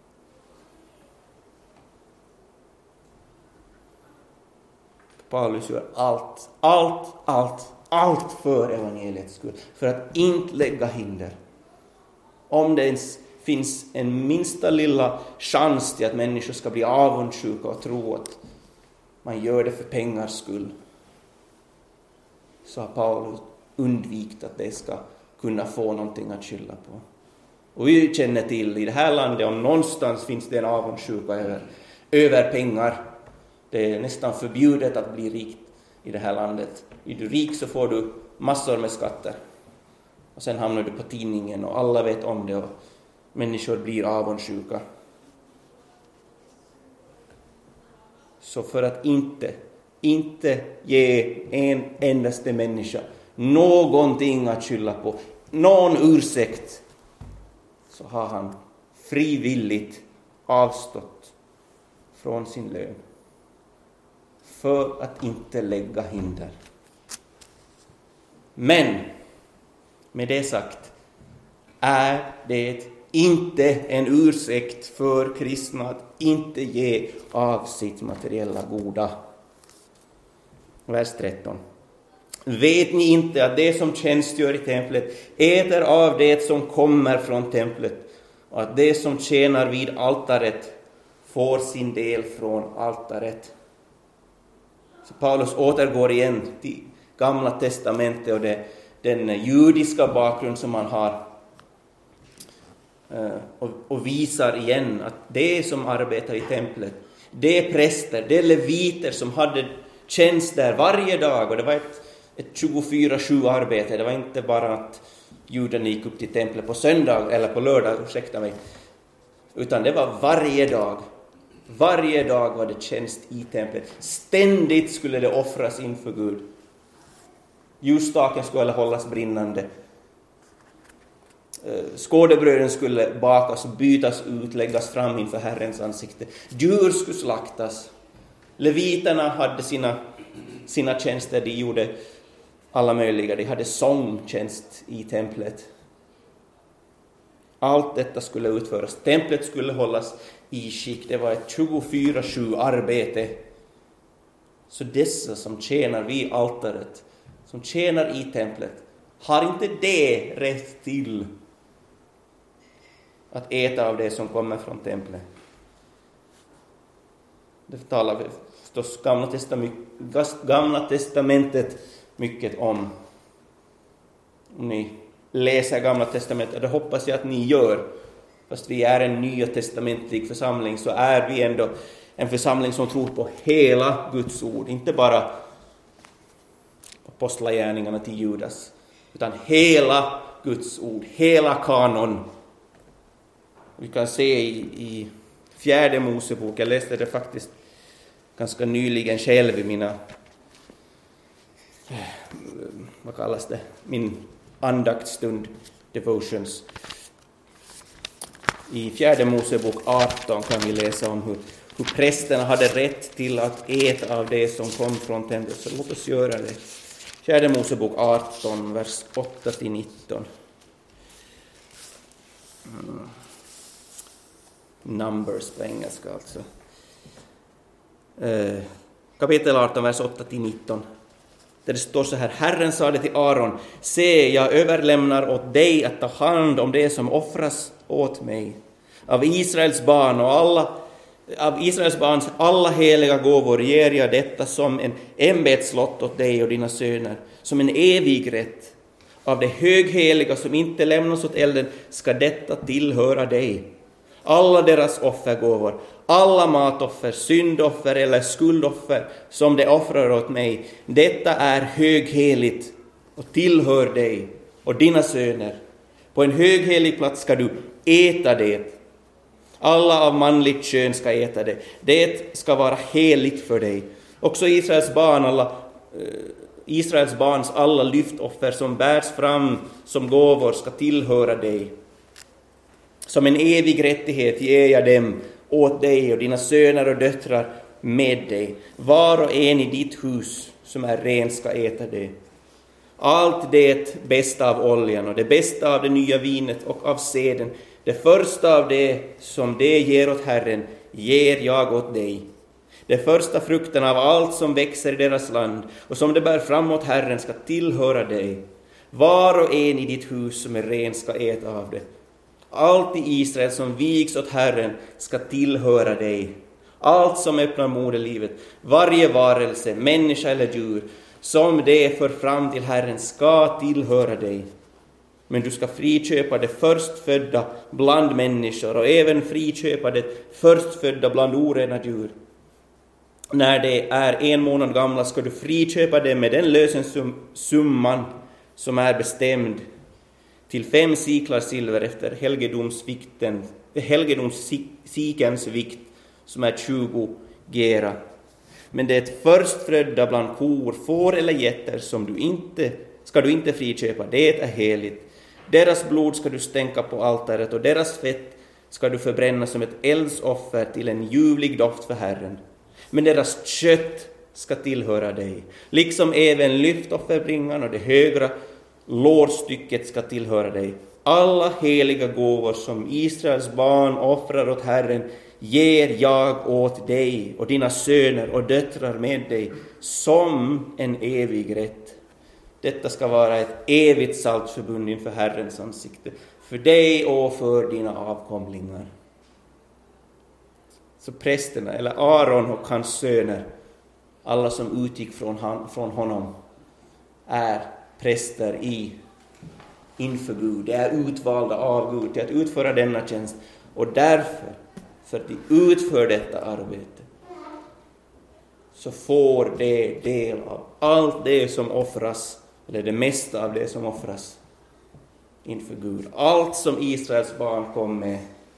Paulus gör allt, allt, allt, allt för evangeliets skull. För att inte lägga hinder. Om det ens finns en minsta lilla chans till att människor ska bli avundsjuka och tro att man gör det för pengars skull, så har Paulus undvikit att det ska kunna få någonting att skylla på. Och vi känner till i det här landet, om någonstans finns det en avundsjuka över, över pengar. Det är nästan förbjudet att bli rik i det här landet. Är du rik så får du massor med skatter. Och sen hamnar du på tidningen och alla vet om det och människor blir avundsjuka. Så för att inte, inte ge en endaste människa någonting att skylla på, någon ursäkt, så har han frivilligt avstått från sin lön för att inte lägga hinder. Men med det sagt är det inte en ursäkt för kristna att inte ge av sitt materiella goda. Vers tretton. Vet ni inte att det som tjänstgör i templet äter av det som kommer från templet, och att det som tjänar vid altaret får sin del från altaret? Så Paulus återgår igen till Gamla testamentet och det, den judiska bakgrund som man har, och, och visar igen att det som arbetar i templet, det är präster, det är leviter som hade tjänst där varje dag, och det var ett ett tjugofyra sju arbete. Det var inte bara att juden gick upp till templet på söndag eller på lördag, ursäkta mig, utan det var varje dag. Varje dag var det tjänst i templet. Ständigt skulle det offras inför Gud. Ljusstaken skulle hållas brinnande. Skådebröden skulle bakas och bytas ut, läggas fram inför Herrens ansikte. Djur skulle slaktas. Leviterna hade sina, sina tjänster, de gjorde alla möjliga. De hade sångtjänst i templet. Allt detta skulle utföras. Templet skulle hållas i skick. Det var ett tjugofyra sju arbete. Så dessa som tjänar vid altaret, som tjänar i templet, har inte det rätt till att äta av det som kommer från templet. Det talar vi förstås Gamla testamentet, Gamla testamentet mycket om. Om ni läser Gamla testamentet, det hoppas jag att ni gör. Fast vi är en nya testamentlig församling, så är vi ändå en församling som tror på hela Guds ord. Inte bara apostlagärningarna till Judas, utan hela Guds ord, hela kanon. Vi kan se i, i fjärde Mosebok, jag läste det faktiskt ganska nyligen själv i mina, vad kallas det, min andaktsstund, devotions. I fjärde Mosebok arton kan vi läsa om hur, hur prästerna hade rätt till att äta av det som kom från templet. Så låt oss göra det. Fjärde Mosebok arton, vers åtta till nitton. Mm. Numbers på engelska alltså. Eh, kapitel arton, vers åtta till nitton. Där det står så här: Herren sade till Aaron: se, jag överlämnar åt dig att ta hand om det som offras åt mig. Av Israels barn och alla av Israels barns alla heliga gåvor ger jag detta som en ämbetslott åt dig och dina söner, som en evig rätt. Av det högheliga som inte lämnas åt elden ska detta tillhöra dig. Alla deras offergåvor, alla matoffer, syndoffer eller skuldoffer som de offrar åt mig, detta är högheligt och tillhör dig och dina söner. På en höghelig plats ska du äta det. Alla av manligt kön ska äta det. Det ska vara heligt för dig. Också Israels barn, alla, eh, Israels barns alla lyftoffer som bärs fram som gåvor ska tillhöra dig. Som en evig rättighet ger jag dem åt dig och dina söner och döttrar med dig. Var och en i ditt hus som är ren ska äta det. Allt det bästa av oljan och det bästa av det nya vinet och av seden, det första av det som det ger åt Herren, ger jag åt dig. Det första frukten av allt som växer i deras land och som det bär framåt Herren ska tillhöra dig. Var och en i ditt hus som är ren ska äta av det. Allt i Israel som vigs åt Herren ska tillhöra dig. Allt som öppnar moderlivet, varje varelse, människa eller djur, som det för fram till Herren ska tillhöra dig. Men du ska friköpa det förstfödda bland människor och även friköpa det förstfödda bland orena djur. När det är en månad gamla ska du friköpa det med den lösensumman som är bestämd till fem siklar silver efter helgedomsvikten, helgedomssikens vikt som är tjugo gera. Men det förstfödda bland kor, får eller getter som du inte, ska du inte friköpa, det är heligt. Deras blod ska du stänka på altaret och deras fett ska du förbränna som ett eldsoffer till en ljuvlig doft för Herren. Men deras kött ska tillhöra dig, liksom även lyftofferbringan och det högra lårstycket ska tillhöra dig. Alla heliga gåvor som Israels barn offrar åt Herren ger jag åt dig och dina söner och döttrar med dig som en evig rätt. Detta ska vara ett evigt saltförbund inför Herrens ansikte, för dig och för dina avkomlingar. Så prästerna, eller Aaron och hans söner, alla som utgick från, han, från honom, är präster i inför Gud. Det är utvalda av Gud till att utföra denna tjänst. Och därför, för att de utför detta arbete, så får de del av allt det som offras, eller det mesta av det som offras inför Gud. Allt som Israels barn kom med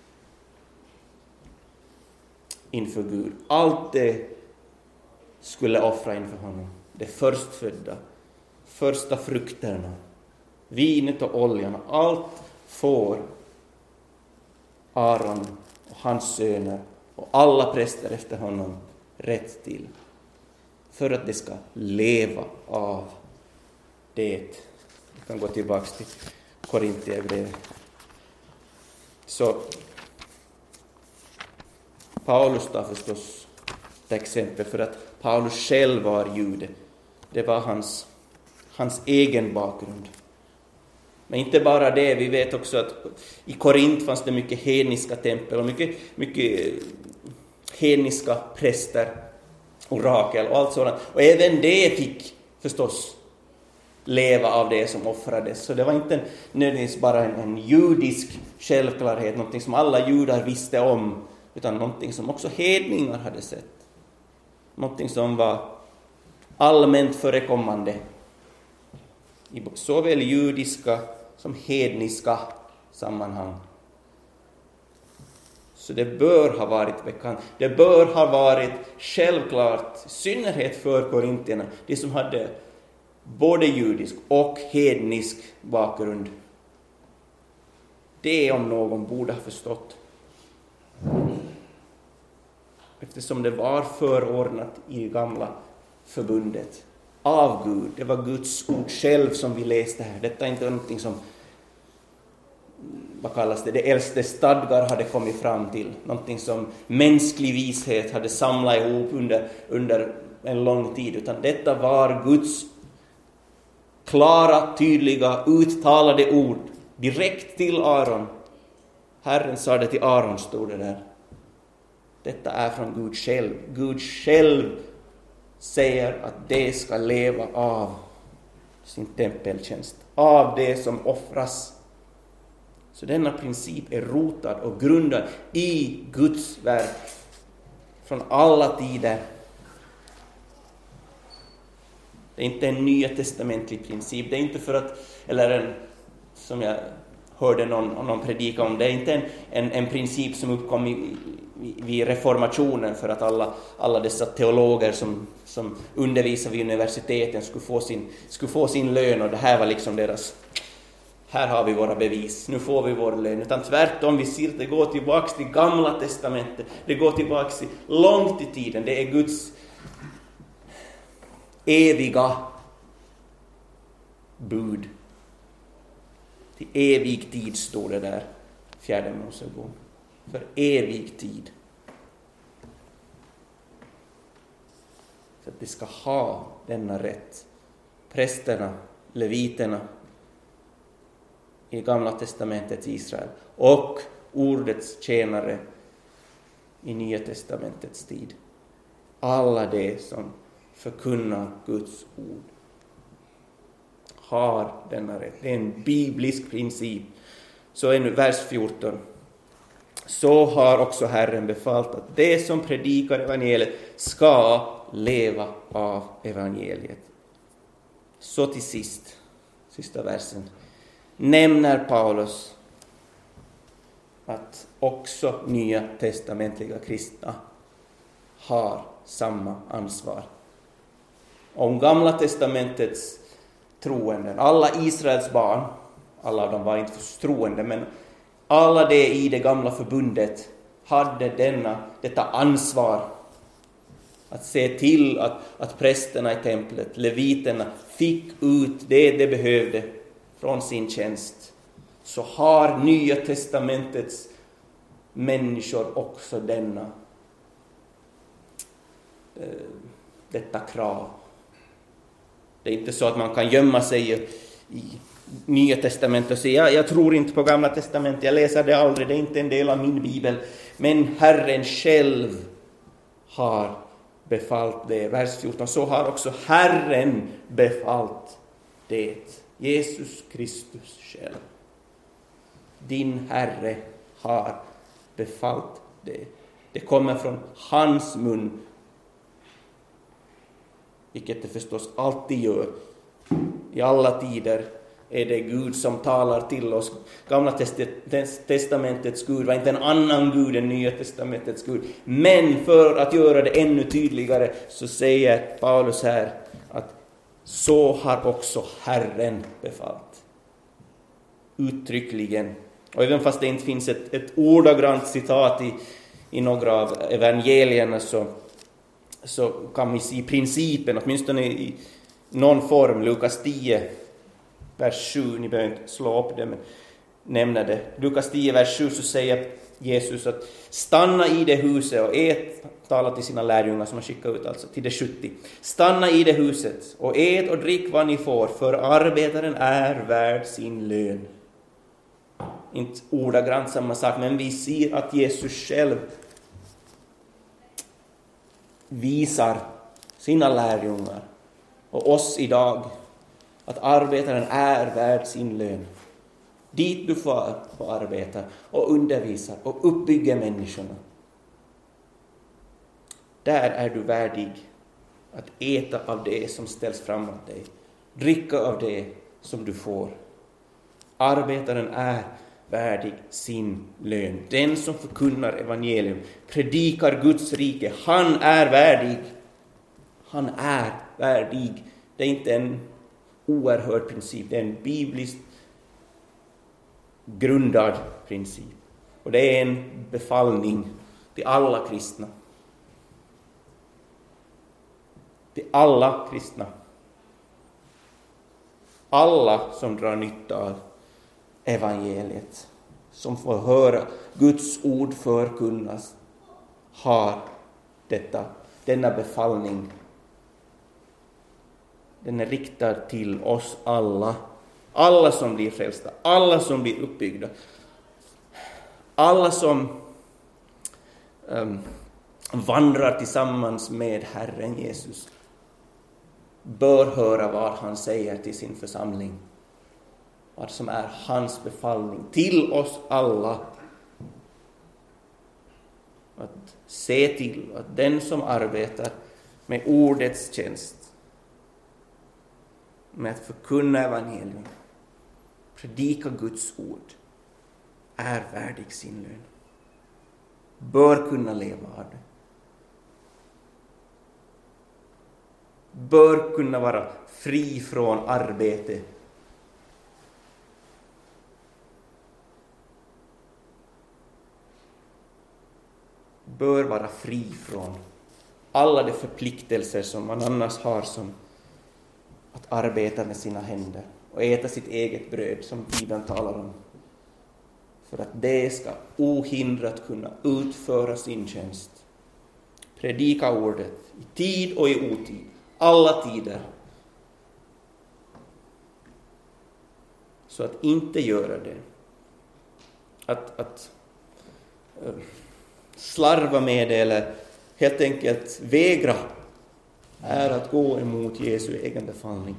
inför Gud. Allt det skulle offra inför honom. Det förstfödda, första frukterna, vinet och oljan, allt får Aaron och hans söner och alla präster efter honom rätt till, för att det ska leva av det. Vi kan gå tillbaka till Korintierbrevet. Så Paulus tar förstås ett exempel, för att Paulus själv var jude. Det var hans, hans egen bakgrund. Men inte bara det, vi vet också att i Korint fanns det mycket hedniska tempel och mycket, mycket hedniska präster, orakel och allt sådant. Och även det fick förstås leva av det som offrades. Så det var inte nödvändigtvis bara en, en judisk självklarhet, någonting som alla judar visste om, utan någonting som också hedningar hade sett. Någonting som var allmänt förekommande i såväl judiska som hedniska sammanhang. Så det bör ha varit bekant. Det bör ha varit självklart, i synnerhet för korintierna, de som hade både judisk och hednisk bakgrund. Det om någon borde ha förstått. Eftersom det var förordnat i det gamla förbundet av Gud. Det var Guds ord själv som vi läste här. Detta är inte någonting som, vad kallas det, det äldste stadgar hade kommit fram till. Någonting som mänsklig vishet hade samlat ihop under, under en lång tid. Utan detta var Guds klara, tydliga, uttalade ord direkt till Aaron, Herren sa det till Aron, stod det där. Detta är från Gud själv. Gud själv säger att det ska leva av sin tempeltjänst, av det som offras. Så denna princip är rotad och grundad i Guds verk från alla tider. Det är inte en nya testamentlig princip. Det är inte för att, eller en, som jag hörde någon, någon predika om, det är inte en, en, en princip som uppkom i, i, vid reformationen för att alla, alla dessa teologer som, som undervisar vid universiteten skulle få, sin, skulle få sin lön, och det här var liksom deras, här har vi våra bevis, nu får vi vår lön. Utan tvärtom, vi ser att det går tillbaka till gamla testamentet, det går tillbaka till långt i tiden. Det är Guds eviga bud. Till evig tid står det där, fjärde Mosebok. För evig tid. Så att de ska ha denna rätt. Prästerna, leviterna i Gamla testamentets Israel och ordets tjänare i Nya testamentets tid. Alla de som förkunnar Guds ord har denna rätt. Det är en biblisk princip. Så är nu vers fjorton. Så har också Herren befallt att det som predikar evangeliet ska leva av evangeliet. Så till sist, sista versen, nämner Paulus att också nya testamentliga kristna har samma ansvar. Om Gamla testamentets troende, alla Israels barn, alla av dem var inte troende, men alla de i det gamla förbundet hade denna, detta ansvar att se till att, att prästerna i templet, leviterna, fick ut det de behövde från sin tjänst. Så har Nya testamentets människor också denna, detta krav. Det är inte så att man kan gömma sig i Nya testamentet och säga, jag tror inte på Gamla testamentet, jag läser det aldrig, det är inte en del av min bibel. Men Herren själv har befallt det. Vers fjorton, så har också Herren befallt det. Jesus Kristus själv. Din Herre har befallt det. Det kommer från hans mun. Vilket det förstås alltid gör. I alla tider är det Gud som talar till oss. Gamla testamentets Gud var inte en annan Gud än Nya testamentets Gud. Men för att göra det ännu tydligare så säger Paulus här att så har också Herren befallt. Uttryckligen. Och även fast det inte finns ett, ett ordagrant citat i, i några av evangelierna så, så kan vi se principen, åtminstone i någon form. Lukas tio, vers sju, ni behöver inte slå upp det, men nämna det. Lukas tio, vers sju, så säger Jesus att stanna i det huset och ät, tala till sina lärjungar som har skickat ut alltså till det sjuttio. Stanna i det huset och ät och drick vad ni får, för arbetaren är värd sin lön. Inte ordagrant samma sak, men vi ser att Jesus själv visar sina lärjungar och oss idag att arbetaren är värd sin lön. Dit du far och arbetar och undervisar och uppbygger människorna. Där är du värdig att äta av det som ställs framåt dig. Dricka av det som du får. Arbetaren är värdig sin lön. Den som förkunnar evangelium, predikar Guds rike, han är värdig. Han är värdig. Det är inte en oerhörd princip, det är en bibliskt grundad princip. Och det är en befallning till alla kristna. Till alla kristna. Alla som drar nytta av evangeliet, som får höra Guds ord förkunnas, har detta, denna befallning. Den är riktad till oss alla. Alla som blir frälsta, alla som blir uppbyggda. alla som um, vandrar tillsammans med Herren Jesus bör höra vad han säger till sin församling. Vad som är hans befallning till oss alla. Att se till att den som arbetar med ordets tjänst, med att förkunna evangelium, predika Guds ord, är värdig sin lön. Bör kunna leva av det. Bör kunna vara fri från arbete. Bör vara fri från alla de förpliktelser som man annars har, som att arbeta med sina händer och äta sitt eget bröd, som Bibeln talar om. För att det ska ohindrat kunna utföra sin tjänst. Predika ordet i tid och i otid, alla tider. Så att inte göra det. Att, att uh, slarva med det eller helt enkelt vägra är att gå emot Jesu egen befallning.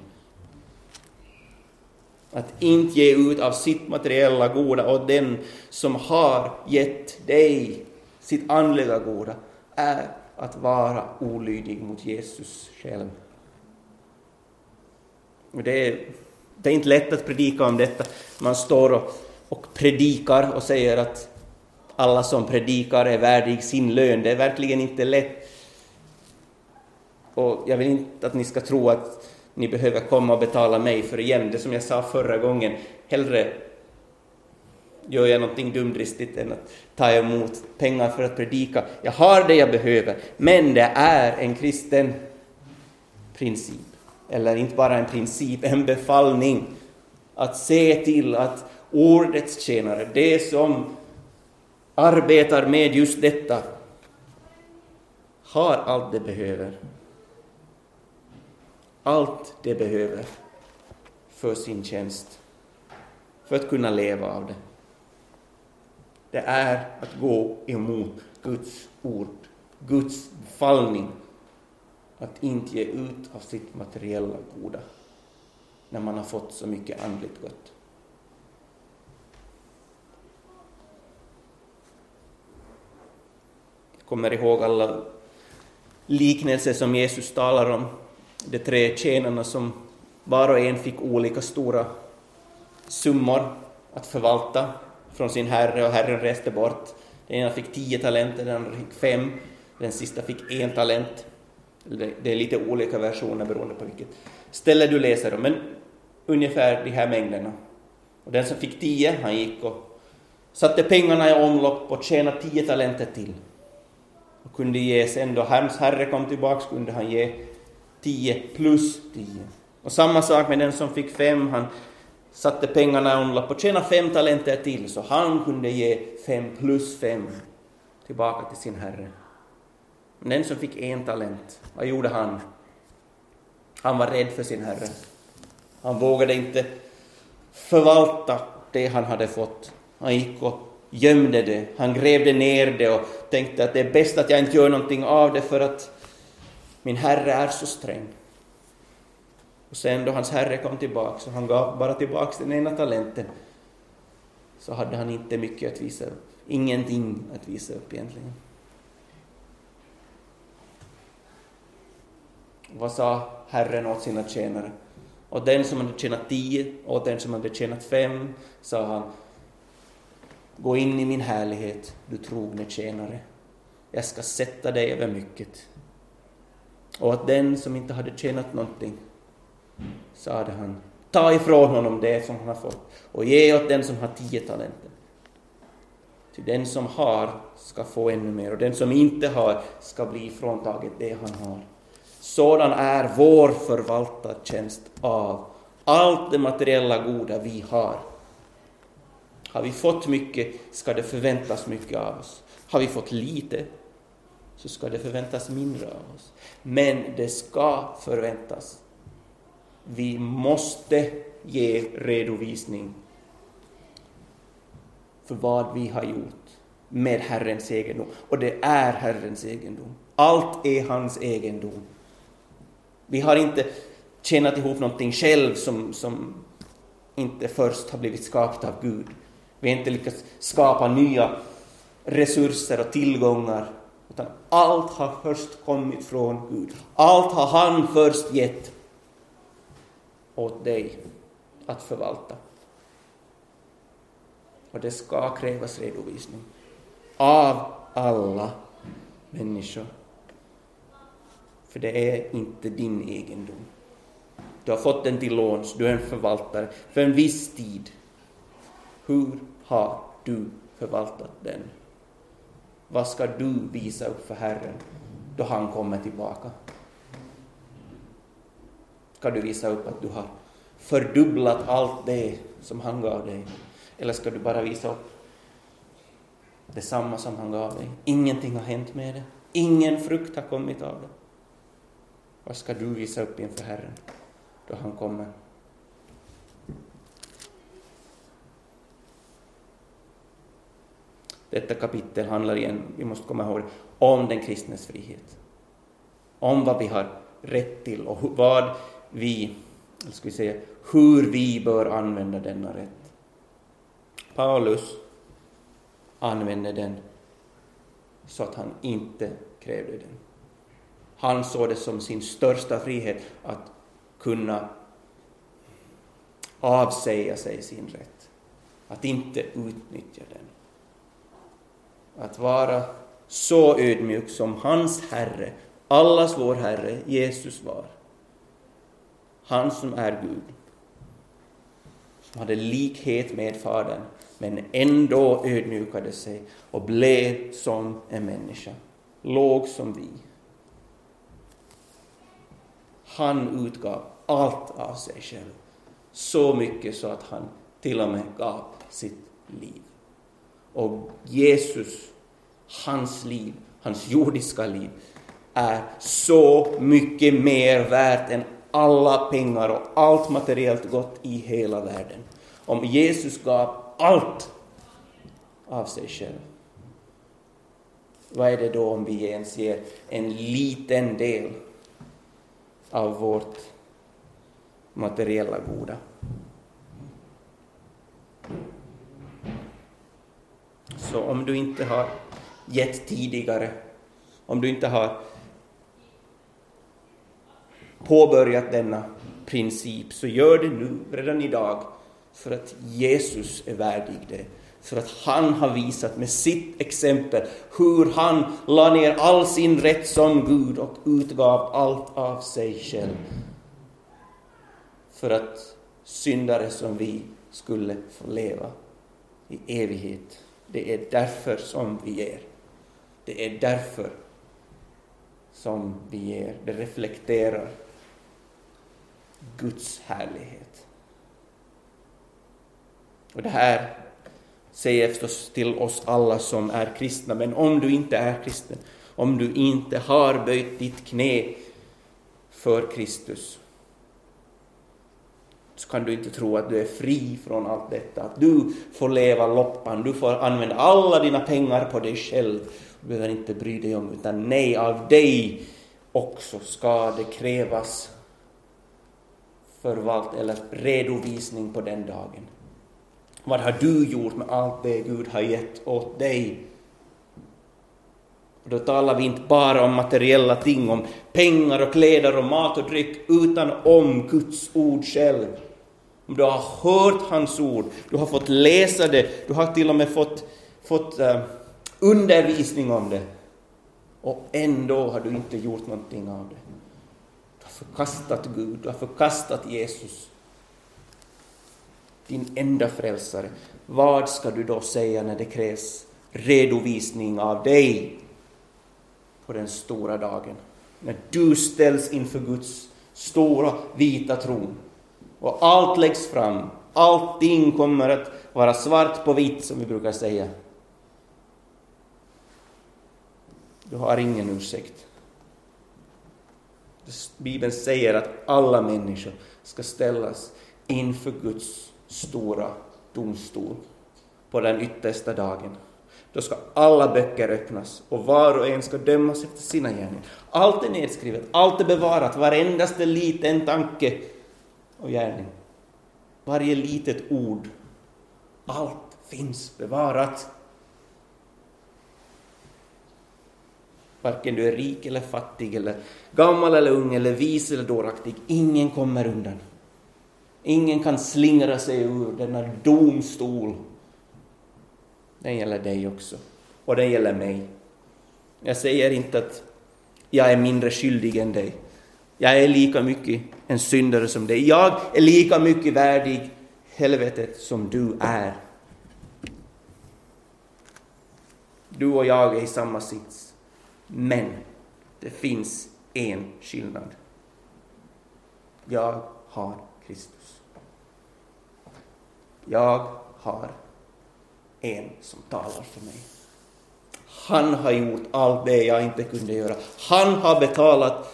Att inte ge ut av sitt materiella goda och den som har gett dig sitt andliga goda är att vara olydig mot Jesus själv. Och det är, det är inte lätt att predika om detta. Man står och, och predikar och säger att alla som predikar är värdig sin lön. Det är verkligen inte lätt. Och jag vill inte att ni ska tro att ni behöver komma och betala mig för igen. Det som jag sa förra gången. Hellre gör jag någonting dumdristigt än att ta emot pengar för att predika. Jag har det jag behöver. Men det är en kristen princip. Eller inte bara en princip, en befallning. Att se till att ordets tjänare, det som arbetar med just detta, har allt det behöver. Allt det behöver för sin tjänst. För att kunna leva av det. Det är att gå emot Guds ord. Guds befallning. Att inte ge ut av sitt materiella goda. När man har fått så mycket andligt gott. Jag kommer ihåg alla liknelser som Jesus talar om. De tre tjänarna som var och en fick olika stora summor att förvalta från sin herre, och herren reste bort. Den ena fick tio talenter, den andra fick fem, den sista fick en talent. Det är lite olika versioner beroende på vilket ställe du läser dem, men ungefär de här mängderna. Och den som fick tio, han gick och satte pengarna i omlopp och tjänade tio talenter till. Och kunde ge sen då hans herre kom tillbaka, kunde han ge tio plus tio. Och samma sak med den som fick fem, han satte pengarna i omlopp och tjänade fem talenter till, så han kunde ge fem plus fem tillbaka till sin herre. Men den som fick en talent, vad gjorde han? Han var rädd för sin herre. Han vågade inte förvalta det han hade fått. Han gick och gömde det. Han grävde ner det och tänkte att det är bäst att jag inte gör någonting av det, för att min herre är så sträng. Och sen då hans herre kom tillbaka, så han gav bara tillbaka den ena talenten, så hade han inte mycket att visa upp. Ingenting att visa upp egentligen. Vad sa herren åt sina tjänare? Och den som hade tjänat tio och den som hade tjänat fem, sa han: gå in i min härlighet, du trogne tjänare. Jag ska sätta dig över mycket. Och att den som inte hade tjänat någonting, sade han: ta ifrån honom det som han har fått och ge åt den som har tio talenter. Till den som har ska få ännu mer, och den som inte har ska bli fråntaget det han har. Sådan är vår förvaltartjänst av allt det materiella goda vi har. Har vi fått mycket ska det förväntas mycket av oss. Har vi fått lite så ska det förväntas mindre av oss. Men det ska förväntas. Vi måste ge redovisning för vad vi har gjort med Herrens egendom. Och det är Herrens egendom. Allt är hans egendom. Vi har inte tjänat ihop någonting själv som, som inte först har blivit skapat av Gud. Vi har inte lyckats skapa nya resurser och tillgångar. Utan allt har först kommit från Gud. Allt har han först gett åt dig att förvalta. Och det ska krävas redovisning av alla människor. För det är inte din egendom. Du har fått den till låns, du är en förvaltare för en viss tid. Hur har du förvaltat den? Vad ska du visa upp för Herren då han kommer tillbaka? Ska du visa upp att du har fördubblat allt det som han gav dig? Eller ska du bara visa upp detsamma som han gav dig? Ingenting har hänt med det. Ingen frukt har kommit av det. Vad ska du visa upp inför Herren då han kommer? Detta kapitel handlar igen, vi måste komma ihåg, om den kristnes frihet. Om vad vi har rätt till och vad vi, eller ska vi säga, hur vi bör använda denna rätt. Paulus använde den så att han inte krävde den. Han såg det som sin största frihet att kunna avsäga sig sin rätt. Att inte utnyttja den. Att vara så ödmjuk som hans Herre, allas vår Herre, Jesus var. Han som är Gud. Som hade likhet med Fadern, men ändå ödmjukade sig och blev som en människa. Låg som vi. Han utgav allt av sig själv. Så mycket så att han till och med gav sitt liv. Och Jesus, hans liv, hans jordiska liv, är så mycket mer värt än alla pengar och allt materiellt gott i hela världen. Om Jesus gav allt av sig själv, vad är det då om vi ens ger en liten del av vårt materiella goda? Så om du inte har gett tidigare, om du inte har påbörjat denna princip, så gör det nu, redan idag, för att Jesus är värdig det. För att han har visat med sitt exempel hur han la ner all sin rätt som Gud och utgav allt av sig själv. För att syndare som vi skulle få leva i evighet. Det är därför som vi ger. Det är därför som vi ger. Det reflekterar Guds härlighet. Och det här säger förstås till oss alla som är kristna. Men om du inte är kristen, om du inte har böjt ditt knä för Kristus, så kan du inte tro att du är fri från allt detta. Att du får leva loppan, du får använda alla dina pengar på dig själv. Du behöver inte bry dig om, utan nej, av dig också ska det krävas förvalt eller redovisning på den dagen. Vad har du gjort med allt det Gud har gett åt dig? Och då talar vi inte bara om materiella ting, om pengar och kläder och mat och dryck, utan om Guds ord själv. Om du har hört hans ord, du har fått läsa det, du har till och med fått, fått uh, undervisning om det. Och ändå har du inte gjort någonting av det. Du har förkastat Gud, du har förkastat Jesus. Din enda frälsare. Vad ska du då säga när det krävs redovisning av dig på den stora dagen? När du ställs inför Guds stora vita tron och allt läggs fram. Allting kommer att vara svart på vitt, som vi brukar säga. Du har ingen ursäkt. Bibeln säger att alla människor ska ställas inför Guds stora domstol. på den yttersta dagen. Då ska alla böcker öppnas och var och en ska dömas efter sina gärningar. Allt är nedskrivet, allt är bevarat, varendaste liten tanke och gärning. Varje litet ord, allt finns bevarat. Varken du är rik eller fattig, eller gammal eller ung, eller vis eller dåraktig. Ingen kommer undan. Ingen kan slingra sig ur denna domstol. Den gäller dig också. Och den gäller mig. Jag säger inte att jag är mindre skyldig än dig. Jag är lika mycket en syndare som dig. Jag är lika mycket värdig helvetet som du är. Du och jag är i samma sits. Men det finns en skillnad. Jag har Kristus. Jag har en som talar för mig. Han har gjort allt det jag inte kunde göra. Han har betalat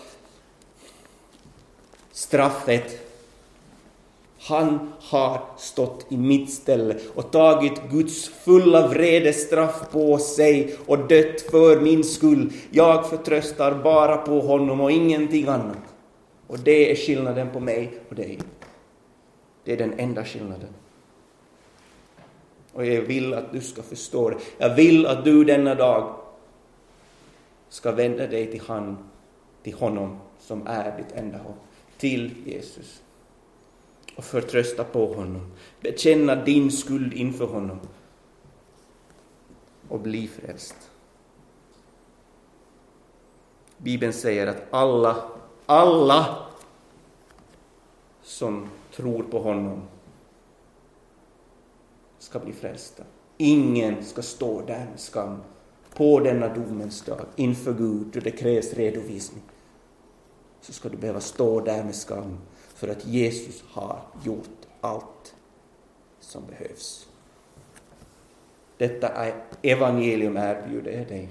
straffet. Han har stått i mitt ställe och tagit Guds fulla vredestraff på sig och dött för min skull. Jag förtröstar bara på honom och ingenting annat. Och det är skillnaden på mig och dig. Det är den enda skillnaden. Och jag vill att du ska förstå det. Jag vill att du denna dag ska vända dig till han, till honom som är ditt enda hopp. Till Jesus. Och förtrösta på honom. Bekänna din skuld inför honom. Och bli frälst. Bibeln säger att alla, alla som tror på honom ska bli frälsta. Ingen ska stå där med skam på denna domens dag inför Gud, och det krävs redovisning. Så ska du behöva stå där med skam för att Jesus har gjort allt som behövs. Detta är evangelium erbjuder dig.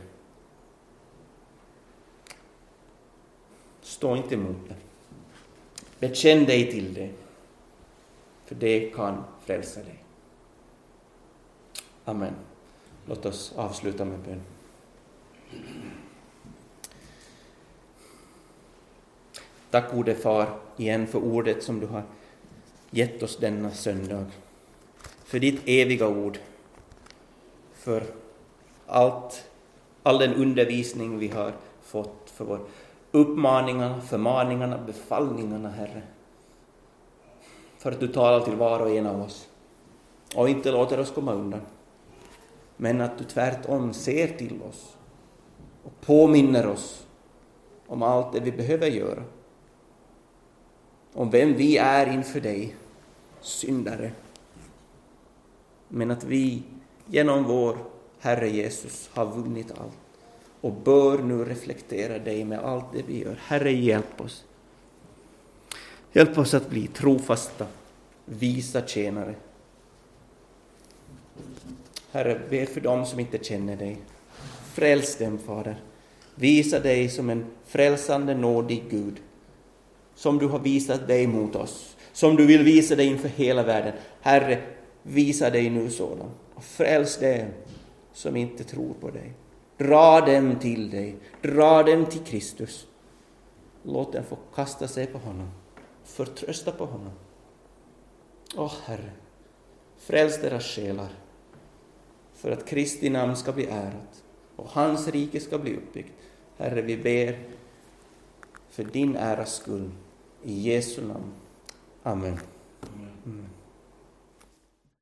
Stå inte emot det. Bekänn dig till det. För det kan frälsa dig. Amen. Låt oss avsluta med bön. Tack gode far igen för ordet som du har gett oss denna söndag. För ditt eviga ord. För allt, all den undervisning vi har fått. För våra uppmaningar, förmaningarna, befallningarna, Herre. För att du talar till var och en av oss. Och inte låter oss komma undan. Men att du tvärtom ser till oss. Och påminner oss om allt det vi behöver göra. Om vem vi är inför dig, syndare. Men att vi genom vår Herre Jesus har vunnit allt. Och bör nu reflektera dig med allt det vi gör. Herre, hjälp oss. Hjälp oss att bli trofasta, visa tjänare. Herre, ber för dem som inte känner dig. Fräls dem, Fader. Visa dig som en frälsande, nådig Gud. Som du har visat dig mot oss. Som du vill visa dig inför hela världen. Herre, visa dig nu sådan. Och fräls dem som inte tror på dig. Dra dem till dig. Dra dem till Kristus. Låt dem få kasta sig på honom. Förtrösta på honom. Åh, Herre, fräls deras själar. För att Kristi namn ska bli ärat. Och hans rike ska bli uppbyggt. Herre, vi ber för din äras skull. I Jesu namn. Amen. Amen.